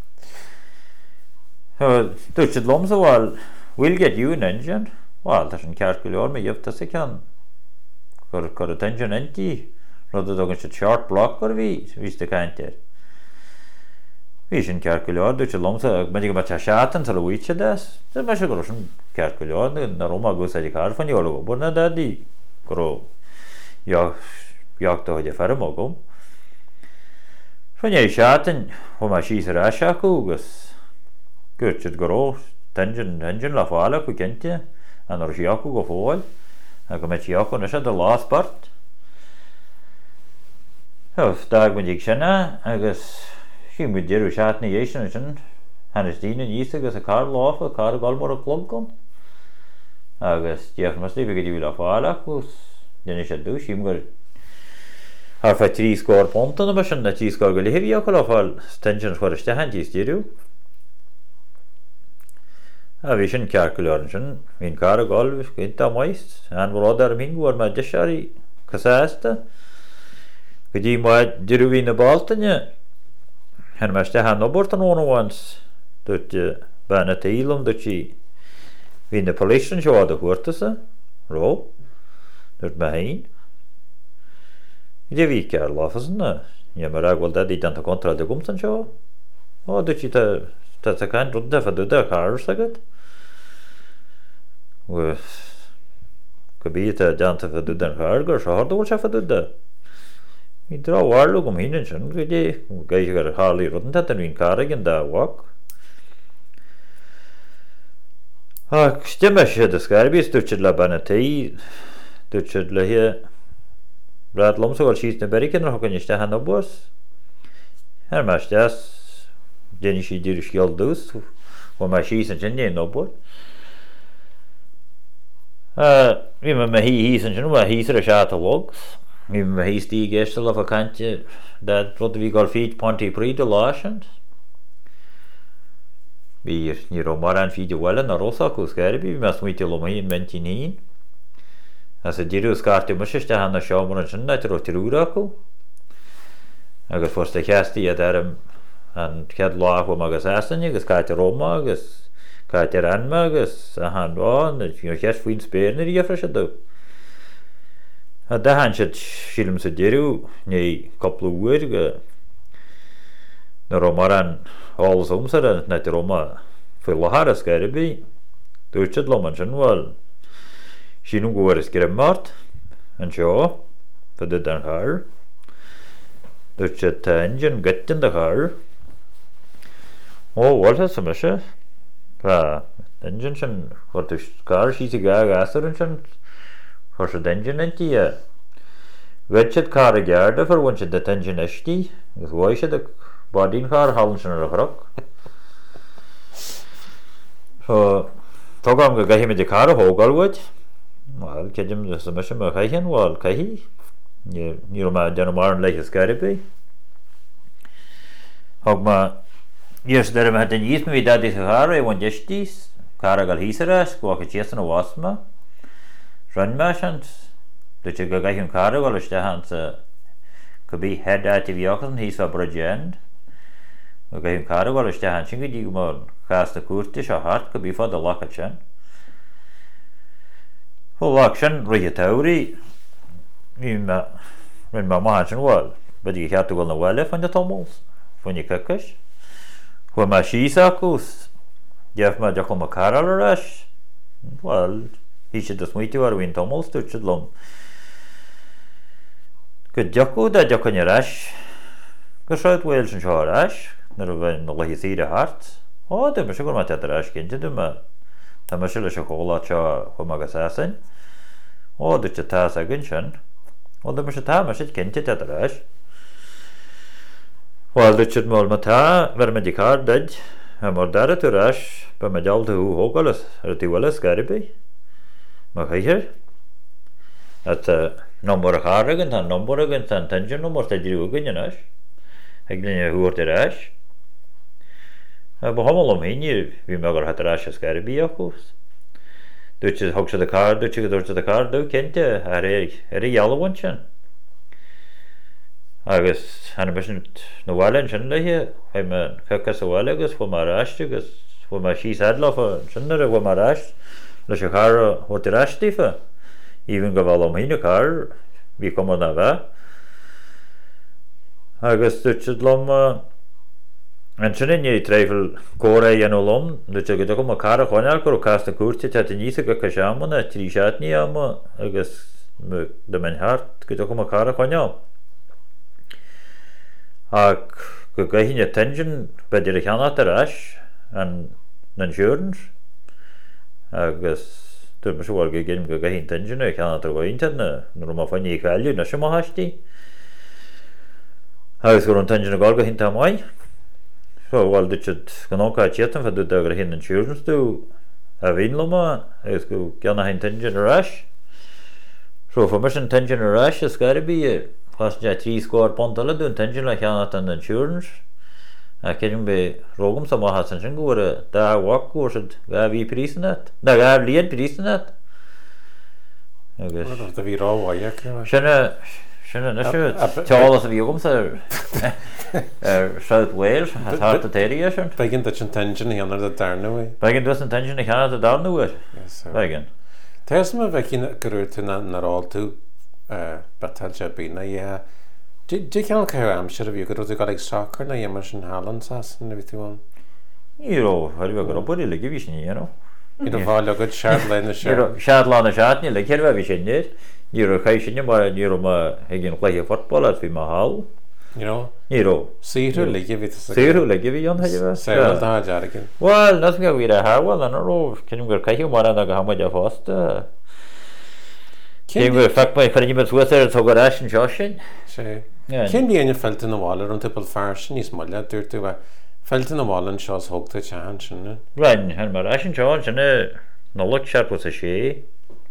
Uh, Dutch Lomsa, well, we'll get you an engine. Well, doesn't calculate me, you have to second. Got attention empty. Rudder dogan se short block or ví vís de canter. Ví sin calculeor dúirt se lomsa me go mat seatan tal víse des. Se me se go sin calculeor na Roma go sé car fan jolo borna dadí gro ja jagta hogy fer magom. Fan é seatan ho ma sí ra seachúgus. Gurtid goró tension engine la fála chu kente an or siachu go fáil a go met siachu na se de last part. Of dag when you sinna agus sí mu dearú seaatna dhééis sin hanas dína níos agus a car láfa car gáil mar a club gon agus deach mas lífa go dtí le fáileach gus déine sé dú sí gur ar fe trí scór ponta na sin na tí scór go léhíoch le fáil tension chuiriste handíos díú a bhí sin cearculeáin sin hín car a gáil cinnta maist an bhrád ar mín bhar me deisiarí casáasta go dtí maid dúú hí na Baltaine hen meiste han nobort an ónhhains dúirt bena taílam dúirt sí hí na police an seo a chuirtasa ró dúirt me hain dé bhí cear láfasanna ní mar aghfuil dadí danta contra de gumsan seo ó dúirt sí tá a cain rud defa dúda a char sagad go bí a danta fa dúda an char gur se hardúil se fa dúda Í drá warlu gom hín sin go dé gaiis gur hálí rudanta an hín carig an dáhhaach. Ach stimme sé de Scarbi dúirtid le banna taí dúirtid le hé brad lomsa bhil síos na Bericin ar thugann iste han bus. Ar meis deas déine sí dúir scial dús ó mai síos an sin déon nóbud. Bhí me me hí hís an sin bh hís ar a seata bhgs. Hí me hís tí géiste le a cante dat rud bhí gáil fíd Ponty Pridd a láisint. Bhí ní ro mar an fíide bhile na Rosach ó Scarbi, bhí mes muoite le híon mentínín. As a ddíú scartú muiste hena seo mar an sin neit ro tirúra acu. Agus fórsta cheastí a arm an cead láth agus asanne agus caiite Roma agus caiite Ranma agus a hanháin fiú cheas faoin spéirna í afra se dú. A da han siad sílim sa déirú ní coppla uair go na Roma an álas umsar neit Roma fo lethar a Scarbi dúirt siad lom an sin bhil sínú gohar is grimmart an seo fa dúd an char dúirt siad tá engine gitin de char ó bhilthe sa meise tá engine sin chuirtu car sí sa gá gasar an sin Chos a engine inti Richard car a gearda for one the engine ishti gus why should the body car hallen sin a rock so togam go gahi me de car hogalwood well kedim the submission ma khahin wal kahi you you ma dan mar like a scary hog ma yes there ma den yis me da de car e one justis car gal hisera squawk chesna wasma run merchant dat je ga geen car wel is hand could be head out of Jochen he's a bridge end ga geen car wel is hand singe die maar gaste koertjes a hart could be for the lockchen ho lockchen retauri in when my margin well but you had to go na well van de tommels van je kakkes hoe ma shisakus jef ma de kom car rush well he should just wait to our win tommels to chudlom Good Jocko da Jocko in your ash. Go shout Wales and Shore ash. Never when the way see the heart. Oh, the Michigan might have the ash into them. The Michelle Chocola Cha Homagasassin. Oh, the Chatas Agunshan. Oh, the Michitama should kent it at the ash. Well, Richard Molmata, where Medicar did. A mordara to rash, but Majal to Hogalas, or the Willis Gariby. Mahayer. At a number of harrigan and number against and tension numbers that you go in ash. Again, who are the rash? A Bahamalum in you, we never had rash as Gariby, of course. Dutch is hooks of the car, Dutch is to the car, do Kent, a yellow one chin. I guess, and a mission no well and shinley here. I'm a cacas of Walagus for my rash, for my she's had love for Shinner for my rash. The Shakara, what the rash differ. Even go along in a car, we come on that. I guess the chidlom and Chinny travel Gore and Olom, the Chagacoma car, Honalco cast a curtit at the Nisaka Kashamana, Trishatniam, I guess the Manhart, Kitokoma car, Honal. I could get in attention by the Rihanna Rash and insurance. I guess. Tu mys wel gyn gyda hi'n tension e can at go internet na roma fani value na shima hashti haus go tension go go hinta mai so wel dit het kanoka chetan for the dagger hin insurance to a vinloma is go gana hin tension rush so for mission tension rush is got to be fast ja three score pontala do tension la can at insurance a kedim be rogum sa ma hasan gore da walk course ga vi prisnet da ga lien prisnet I guess what the vi raw wa yak shana shana na shoot chalas vi rogum sa South Wales has hard to area shon begin the intention here under the darno way begin this intention he had the darno way yes begin there's me begin grut na na all to uh batalja bina yeah Do you can't care? I'm sure if you could go like soccer, now you mentioned Holland, and everything. You know, how do you go? Body like you you know. You know, all a good shirt line the shirt. Shirt line the shirt, you like here where we should need. You're a Haitian, you're a again play a football at Mahal. You know, you know. See who like give it. See who like give it on here. Say well, that again. Well, that's going to be the hard one. I don't know. Can you go? Can you more than how much of us? Can you fact by putting him with her to go dash and Joshin? Say. Can be any felt in the wall or typical fashion is more led to a felt in the wall and shows hook to chance and run and my ration charge and a no look sharp was a she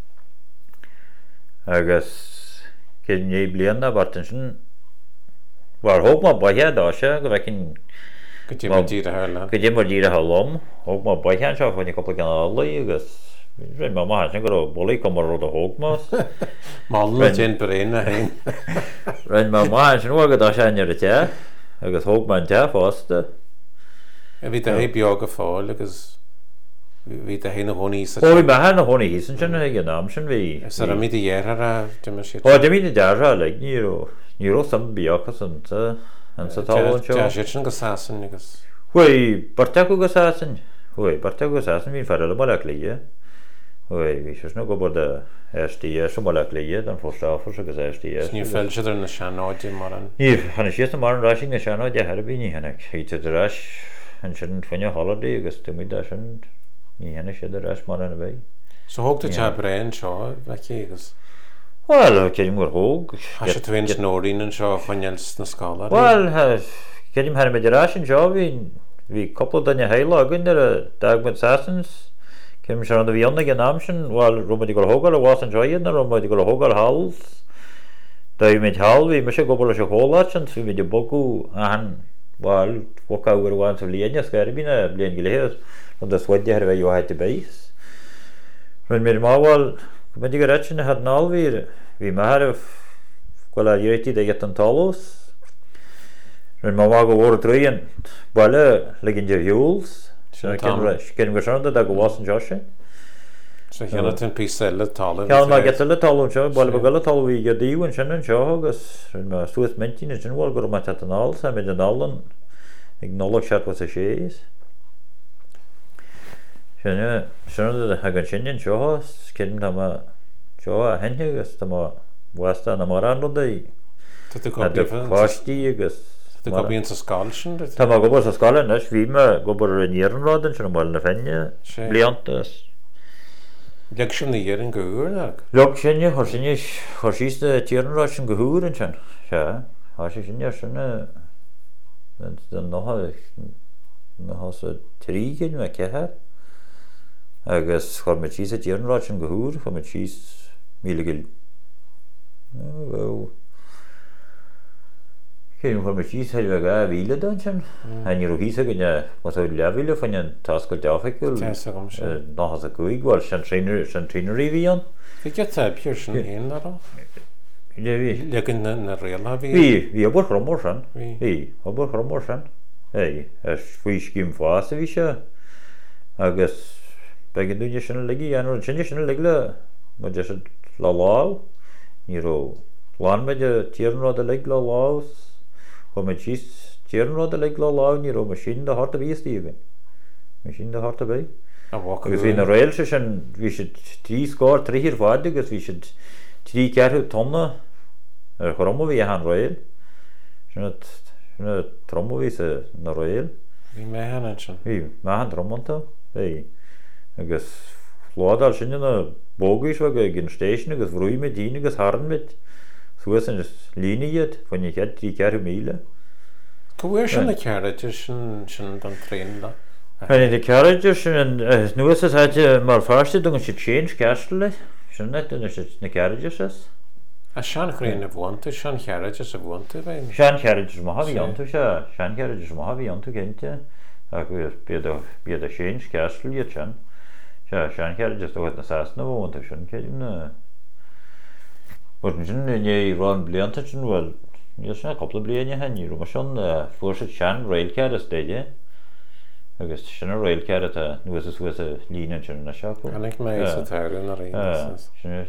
I guess can you blame the attention well hope my boy had Dasha I can could you do the her could you do the halom hope my boy had shot when you couple can all I guess Ren ma ma han go bully kommer ro the hogmas. Mal gen brain hein. Ren ma ma han no go da shanjer te. Agus hogman te fast. E vi the bioga fall agus vi the hin honi sa. O vi ba han honi hisen chen ge nam chen vi. Så det mitt gera det mer shit. O det mitt där like niro. Niro sam bioga sånt så han så tar hon så. Ja, shit go sassen agus. Oi, partako go sassen. Oi, partako sassen vi farla bara klie. Oi, vi ska nog gå både S D S som bara klie den första för så ska S D S. Ni fäljer den Shannon i morgon. Ni han är just morgon rushing Shannon det här blir ni han hit det rush han skulle få en holiday just till middag sen ni han är det rush morgon väg. So hoogte te brein seo, bheici agus. Well, cedim gur hóg. Tá sé tú éins nóirín an seo chuineils na scála? Well, cedim har mediration seo, hí couple danne heile agan ar a Dagmid Sassans. Cedim se an a bhíonna gan amsin, well, rumadi gur hógar a was an joiad na rumadi gur hógar hals. Da hí mid hal, hí me sé gobal a se hólachant, hí mid a bogu a han, well, waka gur wan sa blianne, skaribina, blian gilehes, ond a swadja har vei o haiti beis. Rwy'n mir ma, wel, mynd i gyratsin a had nal fi, fi ma har gwala yrti da get an talos. Rwy'n ma ma go o'r drwy'n, bwala, legin dy hwls, gen gysarn da go was an joshe. So hynna ti'n písel y talw? Cael ma get y talw sio, bwala bagala talw i gydiw yn sy'n yn sio, agos rwy'n ma stwys mentin yn sy'n wal gwrw ma tat an al, sa mynd an al yn, ag nolog siat was a sies. Sy'n sy'n da hagan sy'n yn sio, cyn da ma sio a henni, agos da ma wasta na maran lwda i. Tyd y gobi fa? Fasti, agos. Tyd y gobi yn sa sgal sy'n? Ta ma gobor sa sgal yn, fi ma gobor yn iern rodyn, sy'n ymwal na fenni, bliantas. Leg sy'n ni'r yn gwyr nag? Leg sy'n ni, hor sy'n ni, hor sy'n da tiern rod sy'n gwyr yn sy'n. Sia, hor sy'n ni, sy'n ni, sy'n noha, noha sa tri gyn ma ceher. Agus chor me chys a tiern rod sy'n gwyr, chor me chys miligil. Wel, cyn chor me chys helfa ga fila dan sy'n. Han i ro hys a gyda, mas o lefil o fan yn tasgol dafficul. Tesa gom sy'n. Noha sa gwyg, wel, sy'n trainer i fi yn. Fi gyda pyr sy'n hyn ar o? Ile fi. Legin na reala fi? Fi, fi o bwr chromor sy'n. Fi? Fi, o bwr chromor sy'n. Ei, ys fwy sgym fwas a fi sy'n. Agus, begyn dwi'n ysyn y legi, anwyr yn sy'n ysyn y legla. Mae jesyn la law. Ni ro lan med tiern rod a leg la laws. Ho med chis tiern rod a leg la law, ni ro maskin da hart a vi stigen. Maskin da hart a vi. A waka Gus vi na rail sy'n, vi sydd tri skor, tri hir fadi, gus vi sydd tri kjærhu tonna. Er chromo vi han rail. Sy'n at tromo vi se na rail. Vi me han en sy'n. Vi, me han tromon ta. Ei. Gus flodal sy'n yna bogis var gyn station, gus vrui med dine, gus harn med. Så er sånn linjet, for jeg kjent de kjære mile. Hvor er sånne carriager sy'n den tren da? Men de carriager sy'n, nu er så at jeg mal først, du kan change castle, sy'n net, den er sy'n carriager sy'n. A sy'n chrein y fwante, sy'n carriager sy'n fwante fein? Sy'n carriager ma hafi antu sy'n, sy'n carriager ma hafi antu kente. Ac bydd a change castle yet sy'n. Sy'n carriager stod na sasna fwante sy'n kjære na. Wat misschien je rond blianten zijn wel, je zijn koppelen blian je hen, je moet schon voor het chan railcar is dat je, dus chan railcar dat nu is het zo ze lijnen zijn na schako. Kan ik mij eens het houden naar een. Ja,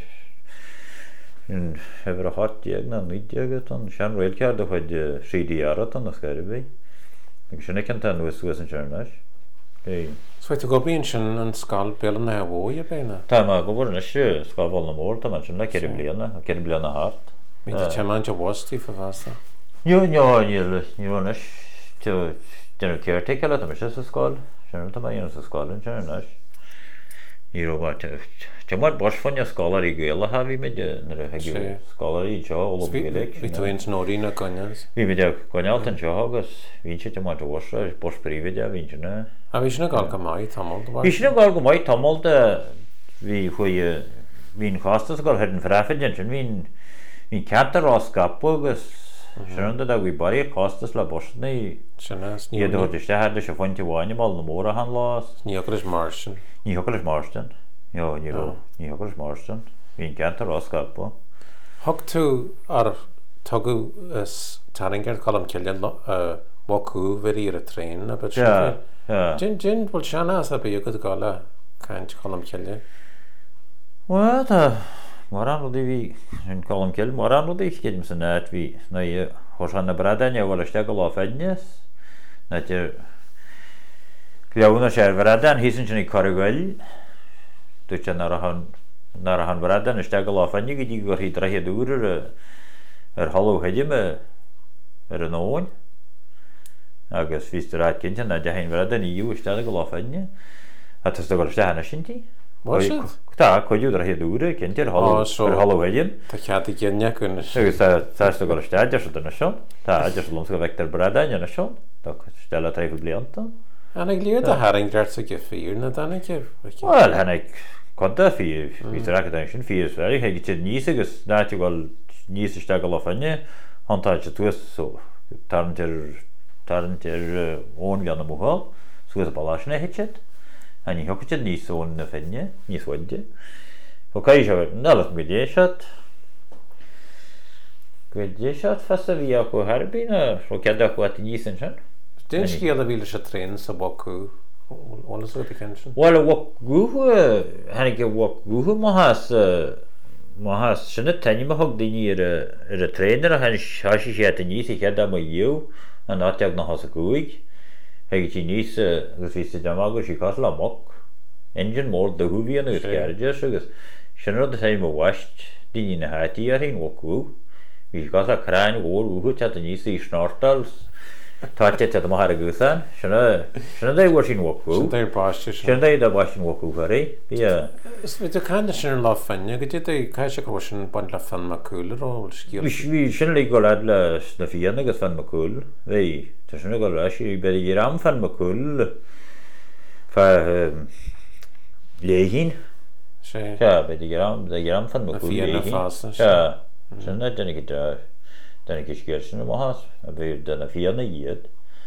en hebben we hard je na niet je dan chan railcar dat had je C D R dan dat schrijven wij. Ik zijn ik kan dan nu is zo zijn chan. Hey. So tu gobi sy'n yn sgal bel yn ewo i beina? Ta ma gobor yn ysio sgal fol na môr, ta ma sy'n na ceri bliana, ceri bliana hart. Mi di ti'n man jo wasti for fasta? Jo, jo, jo, jo, nes, jo, den er caretaker la, ta ma sy'n sgal, sy'n ta ma yn sgal yn sy'n nes. Jo, ma, ta ma bors fan ja skalar i gøyla ha vi med, når det er skalar i tja, og lov gøylek. Vi tog inn snorina ganjas? Vi med ja, ganjalt en tja hagas, vi ikke ta ma ta vorsa, bors privet ja, vi ikke ne. A vi ikke galga mai tamalt? Vi ikke galga mai tamalt, vi får vi en kastas gal her den frafedjen, vi en kantar raskapo, Skjønner du, da vi bare kastes la borsten i. Skjønner, Jeg hadde hørt ikke her, det ikke fant i vannet med alle måre han la. Nyhøkkeles marsen. Nyhøkkeles marsen. Ja, nyhøkkeles marsen. Vi ikke kan ta raskap på. Hog tu ar togu taringar kalam kjeljan waku veri i tren. Ja, ja. Jin, jin, bol shana sa be yugad gala kanch kalam kjeljan. Wel, da. Moran roddi vi en kalam kjell, moran roddi ikke kedim sen at vi nei hosanna bradan ja wala shtagel af ednes. Net je Klauna skjer bradan hisen chni kargal. Du chana rahan narahan bradan shtagel af edni gidi gor hidra hedur er hallo hedime er noon. Agus vi strat kinchen na jahin bradan i ju shtagel af edni. Hat es dogol shtana shinti. Tá chuidú ar héúra cinnte Halloween Tá cead i gine chun agus tá go staidir se duna seo Tá idir lom go bheictar bredain na seo Tá stella tríú blianta Anna líad a haring dreart a gefír na dana gef Well hennig conta fi ví a sin fi ver he ti níos agus náti gáil níos iste go fanne hantáid se tú so tarntir tarntir ón gan mhá su a ballna hitset a ní hote níos ón na fenne níos waide Oké se na midé Gdé se fest a bhí go Harbína ro ce chu níos sin Dén scíal a bhíle se tréin sa boú ólas a ken Well goú hennig go goú mahas mahas sinna taine a hog daine ar a tréinar a hen sé sé a níos i chead am dhéú an náteag na has a goig he tí níos agus ví deagus sí cos amach engine mór de húhíon agus garide agus sin a taim waist daine na hátíí a hín goú hí gas a chráin óú te a níos í snortals Táte te mar a gúsan sinna sinna é bhir sin wocú sin é a bh sin wocú farí Is vi kann sin lá fanne go dé cai se go sin ban le fan ma coolrá hí sin le go le na fianna agus fan ma cool é Tá sinna go lei sí be í ram fan ma cool fe léhín sé be ram ram fan ma fi sinna dennig go Dennig is gur sin mahas a bhí denna fianna iad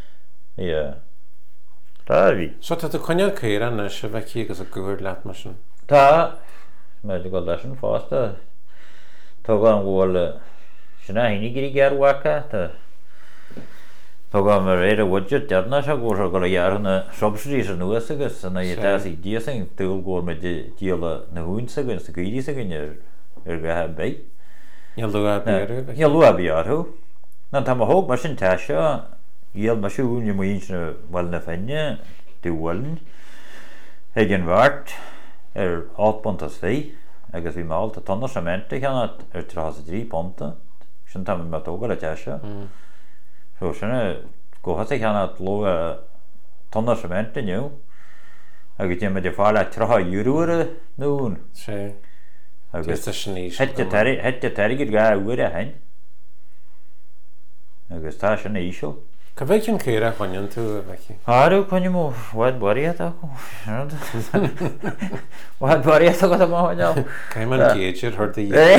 Tá bhí So tá chuineal céir an se bheith agus a gúir leat mar sin Tá me go leis an fásta Tá gan bhil sinna haine gurí gearhacha Tá Tá gan mar réad a bhuiide dearna se ggó go dhearna sobsí an nuas agus sanna í díasing túil ggóir me díala na húnsa gon sa gairí a gnne ar bheitthe bé Ja lu Ja lu biarú Na tá hoog mar sin teise íal mar siúne muoine bhil na fenne dúhilin ag an bhart ar ápont fé agus bhí máil a tanna sementa cheanna ar trí ponta sin tá matóga a teise so sinna goha cheanna lo tanna sementa nniu agus dé me de fáile trotha dúúre nún sé agus hette teigid ga uair a hain agus tá sin ísio Ca bheith an céire chuinean tú bheici Harú chuine mó bhaid barí bhaid barí go máideá Caiim an géidir thuirta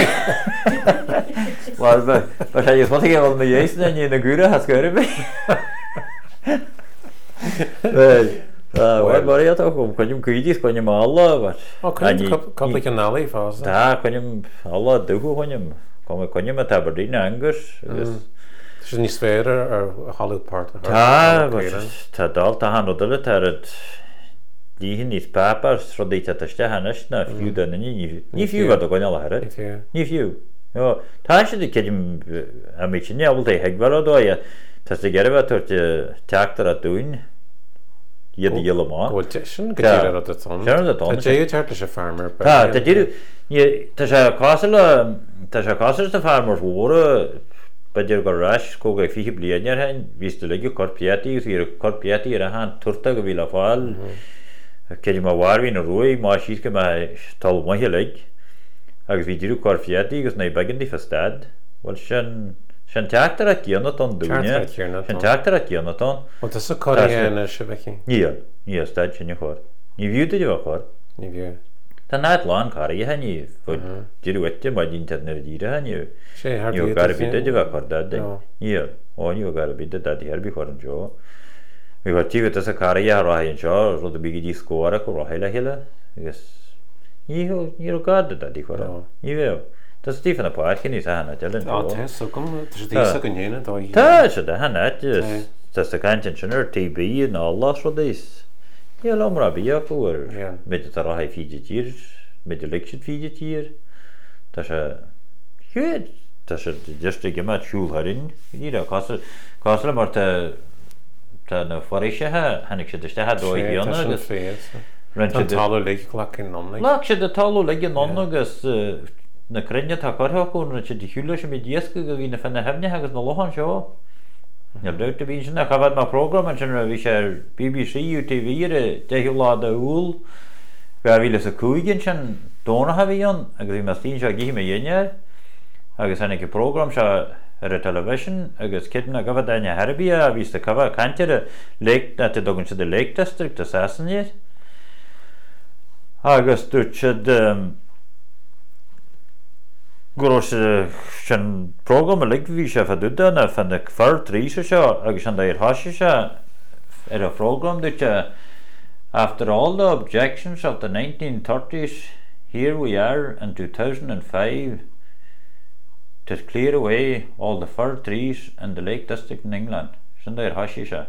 sé fo bhil na dhééisna ní na gúra has goir bé Bhil marí chum chuinim cuiidís chuine mála Coppla an nálaí fás Tá chuinim alla duú chuinim chu chuinim a tabardíine angus agus sin ní sféir ar hallúpát Tá Tá dal tá hanile tar díhinn níos papar rodíte teiste hanis na fiú denna ní fiú a goine leire ní fiú Tá si ceidim a mé sin nebal é heaghar dóide Tá sé geirbh tuairte teachtar a dúin iad dhéile má sin goé teart se farmer Tá Tá sé Tá sé cáir a farmar mhra beidir go ras có go fi blianaar hain vís le corpiati hí corpiati ar a han tuta go bhí le fáil ceidir má bhhahín a roií má siad go tal maithe le agus bhí dúú corfiati agus na bagin í festad bhil sin sin teachtar a cíanana an dúine sin teachtar a cíanana Tá sa choíana se bheici Ní ní staid sin chuir ní bhiúta de chuir ní bhí Tá náid lán carí haní dúite má dínte na díre haniu Níú gar bide de bheith chuda Ní óníú gar bide a herbí chuir an seo Bhí bhar tíh a carí aráonn seo rud a bíí dí scóra go roiile heile agus ní ní garda a dí chuir ní bheh Tá tífanna pácin ní hena gohéine Tá se de hena Tá a caiintin sin ar T B ná las ru éis Ní lomra a bí fuair mé a ra fiide tír mé de le fiide tír Tá se chuid Tá se just ge mat siúlharinn ní cá mar na foréisethe hanig sé deiste dóíanana agus fé talú le chlacin nó Le sé de talú le an agus na crenne tá chuthún sé de hiúla sem mé díasca go bhí na fanna hefne agus na lohan seo Ja bleuta bhí sinna chafad má program an sin bhí sé B B C U T V de dehiú lá a úl Gavile sa cúigin sin dóna ha bhíon agus bhí mas tín seo gihí me dhéine agus hanig go program seo ar a television agus kidna goffa daine Herbí a bhís de cabha cantir a lake na te dogann si de Lake District a Sassanid agus dúirt siad go sin program a lig bhí se fa dúdana fan de far trísa seo agus an ir hasise se ar a program dúirte after all the objections of the nineteen thirties, here we are in two thousand five to clear away all the fir trees in the Lake District in England. Sin ir hasise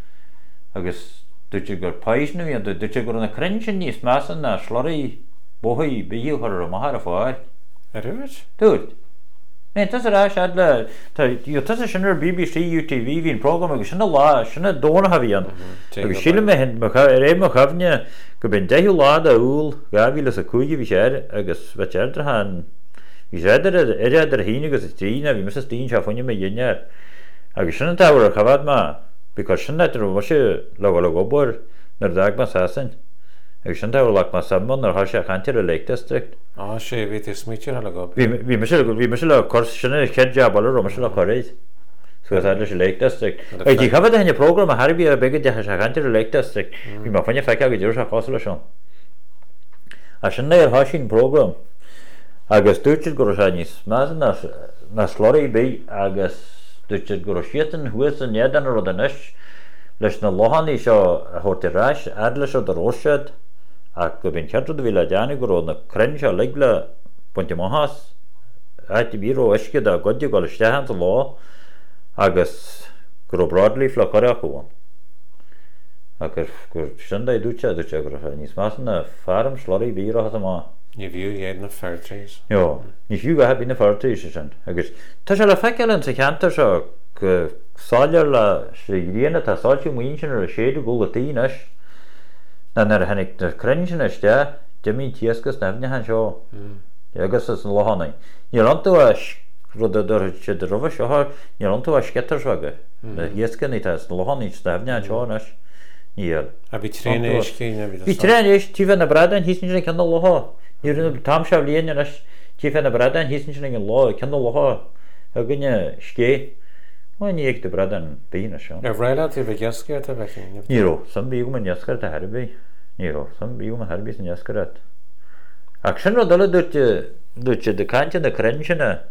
agus dúirte gur páisnú a dúirte gur na crinsin níos measan na slóraí bóthaí bíú ar a mahar a fáir. A rúid? Dúirt. Né, tas a rá sead le tas a sinar B B C U T V hín program agus sinna lá sinna dóna ha bhíon agus síle me hin ré mo chafne go bin deú lá a úl gabhíle a cúige bhí séir agus bheiteidir han hí séidir idir híine agus is trína bhí mis a tín se funne me dhéine agus sinna táhar a chabhad má because sinna idir mu se le le gobor nar dag ma sasan agus sin táhar leach má samman ar hasise a chantir a Lake District. Á sé bhí is smuitiir a le go. Bhí me se le cos sinna cead ball rom se le choréid so le se Lake District. Dí chafad a henne program a Herbí a begad de a chantir a Lake District hí má fanne feice go dúr a cos lei seán. A sinna ar hasín program agus dúirtead go se níos measan na slóraí bí agus dúirtead go sian thuas an éan ru an is leis na lohanní seo a thuirtarráis adla seo de rósead ach go bhín ceartú do bhíle deanna go na crin seo le le pointinte mahas áiti bíró isce a godí go le stehan a lá agus gur Broadleaf le choreach goháin agus gur sinda dúte dúte gur níos measan na fearm slóraí bíró has má. Ní bhíú héad na fir trees. Jo, ní fiú go heb í na fir trees sin agus tá se le feiceann sa cheantar seo go sáilear le sé dhéana tá sáilte muon sin ar a séadú go go tíis na nar hanig na crinsin is de de mín tíascas nefne han seo agus is an lohannaí. Ní antú rud a si de roh seo ní antú a sketar sege na hiascan í na lohanní nefne an seo is níl. A bhí tréna éis cíine Bhí tréna éis tí na bredan hí sin cin loá. Ní rinne tam se líana is tí na bredan hí sin an lá cin loá a gunne scé. Má ní ag de bredan bína seo. A bhréile tí bh geascairt a bheitcin. Níró, san bíú man neascairt a Herbí. Níró, san bíú man Herbí san neascairt. Ach sin dula dúirte dúirte de cainte na crin sinna.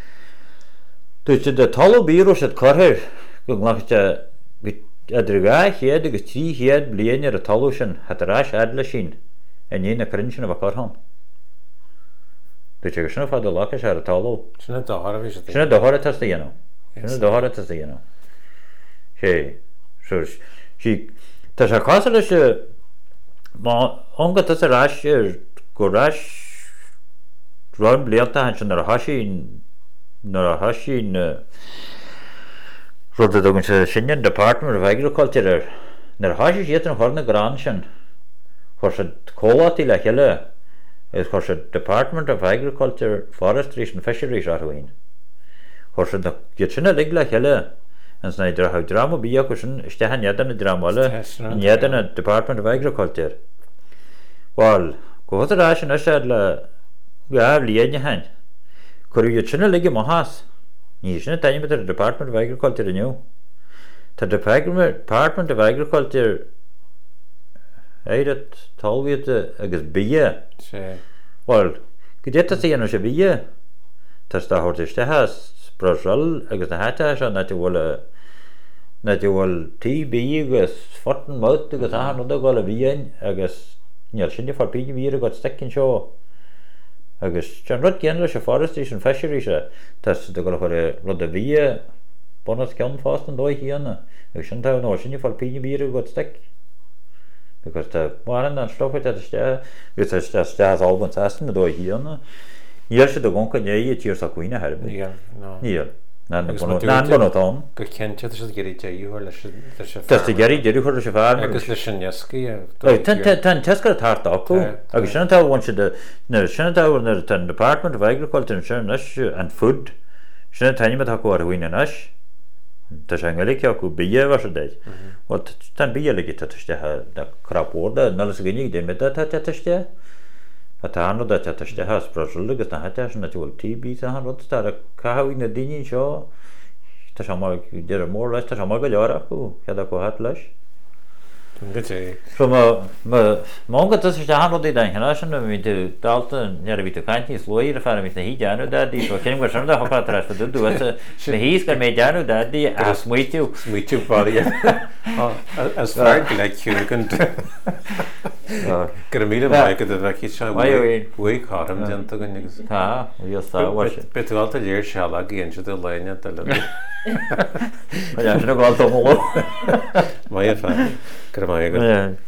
Dúirte de talú bíró sé chothir go nglachte idir gá chéad agus trí chéad bliana ar a talú sin hatráis adla sin a ní na crin sinna bh chothan. Dúirte go sinna fád a lachas ar a talú. Sinna dohara bhí sé. Sinna dohara tas dhéanam. Sinna dohara tas dhéanam. sé sí tá se casa lei se má anga tas a ráis ar go ráis ráim blianta han sin ar a hasín nar a hasín rud a dogann se Sinnean Department of Agriculture nar hasí siad an chorna grán sin chuir se cólatí le heile is chuir se Department of Agriculture, Forestry and Fisheries arhain chuir se giad sinna lig le heile an sna idir ha drama bí go sin stehan neadan na dramale neadan na Department of Agriculture. Well, go hot rá sin is le ga líine hain chuir giad sinna lig mahas ní sinna taine mit Department of Agriculture aniu tá Department of Agriculture éiad talvíte agus bí well go dé sé an se bí tá tá hortiste has brasal agus na hata se na bhfuil na bhfuil tí bí agus fortan mó agus an go le bhíon agus níl sinne forpí ví go stecinn seo agus tean rud cean leis se Forestry and Fisheries tá do go chuir rud a bhí bonus cean fást an dóid híanana agus sin tá nó sinne forpí ví go stec because tá mar an stopid ste gus ste Albban astan na dóid híanana níl se do gonca né tíir sa cuioine herb níl ná bonotá go cente se geirí déúir leis Tá geirí déú chuir se bhar agus leis sin nesci tan tecar tartá acu agus sinna táhain se na sinna táhar na tan Department of Agriculture and Food sinna taine acu ar bhaoine is Tá sé le ceú bí war se déid. tan bí le tuiste crapóda na gní dé me tuiste a tá an tuiste has brosel agus na te na túil tíbí a han tar a caí na daine seo Tá sé de mór leis tá má go lear acu chead a go hat leis. Mágad sé haní dain sin ví tú dalta near ví tú caiintí slóí a fer mit na hí deanú dadí cin go sin hopá tre dú na hís gur mé deanú dadí a smuitiú smuitiú fáí as fer le ciúgan gur mí mai go a bheith se bhui chám deanta gan agus tá beúalta léir se a gén se do leine le gáil mai fe gur mai go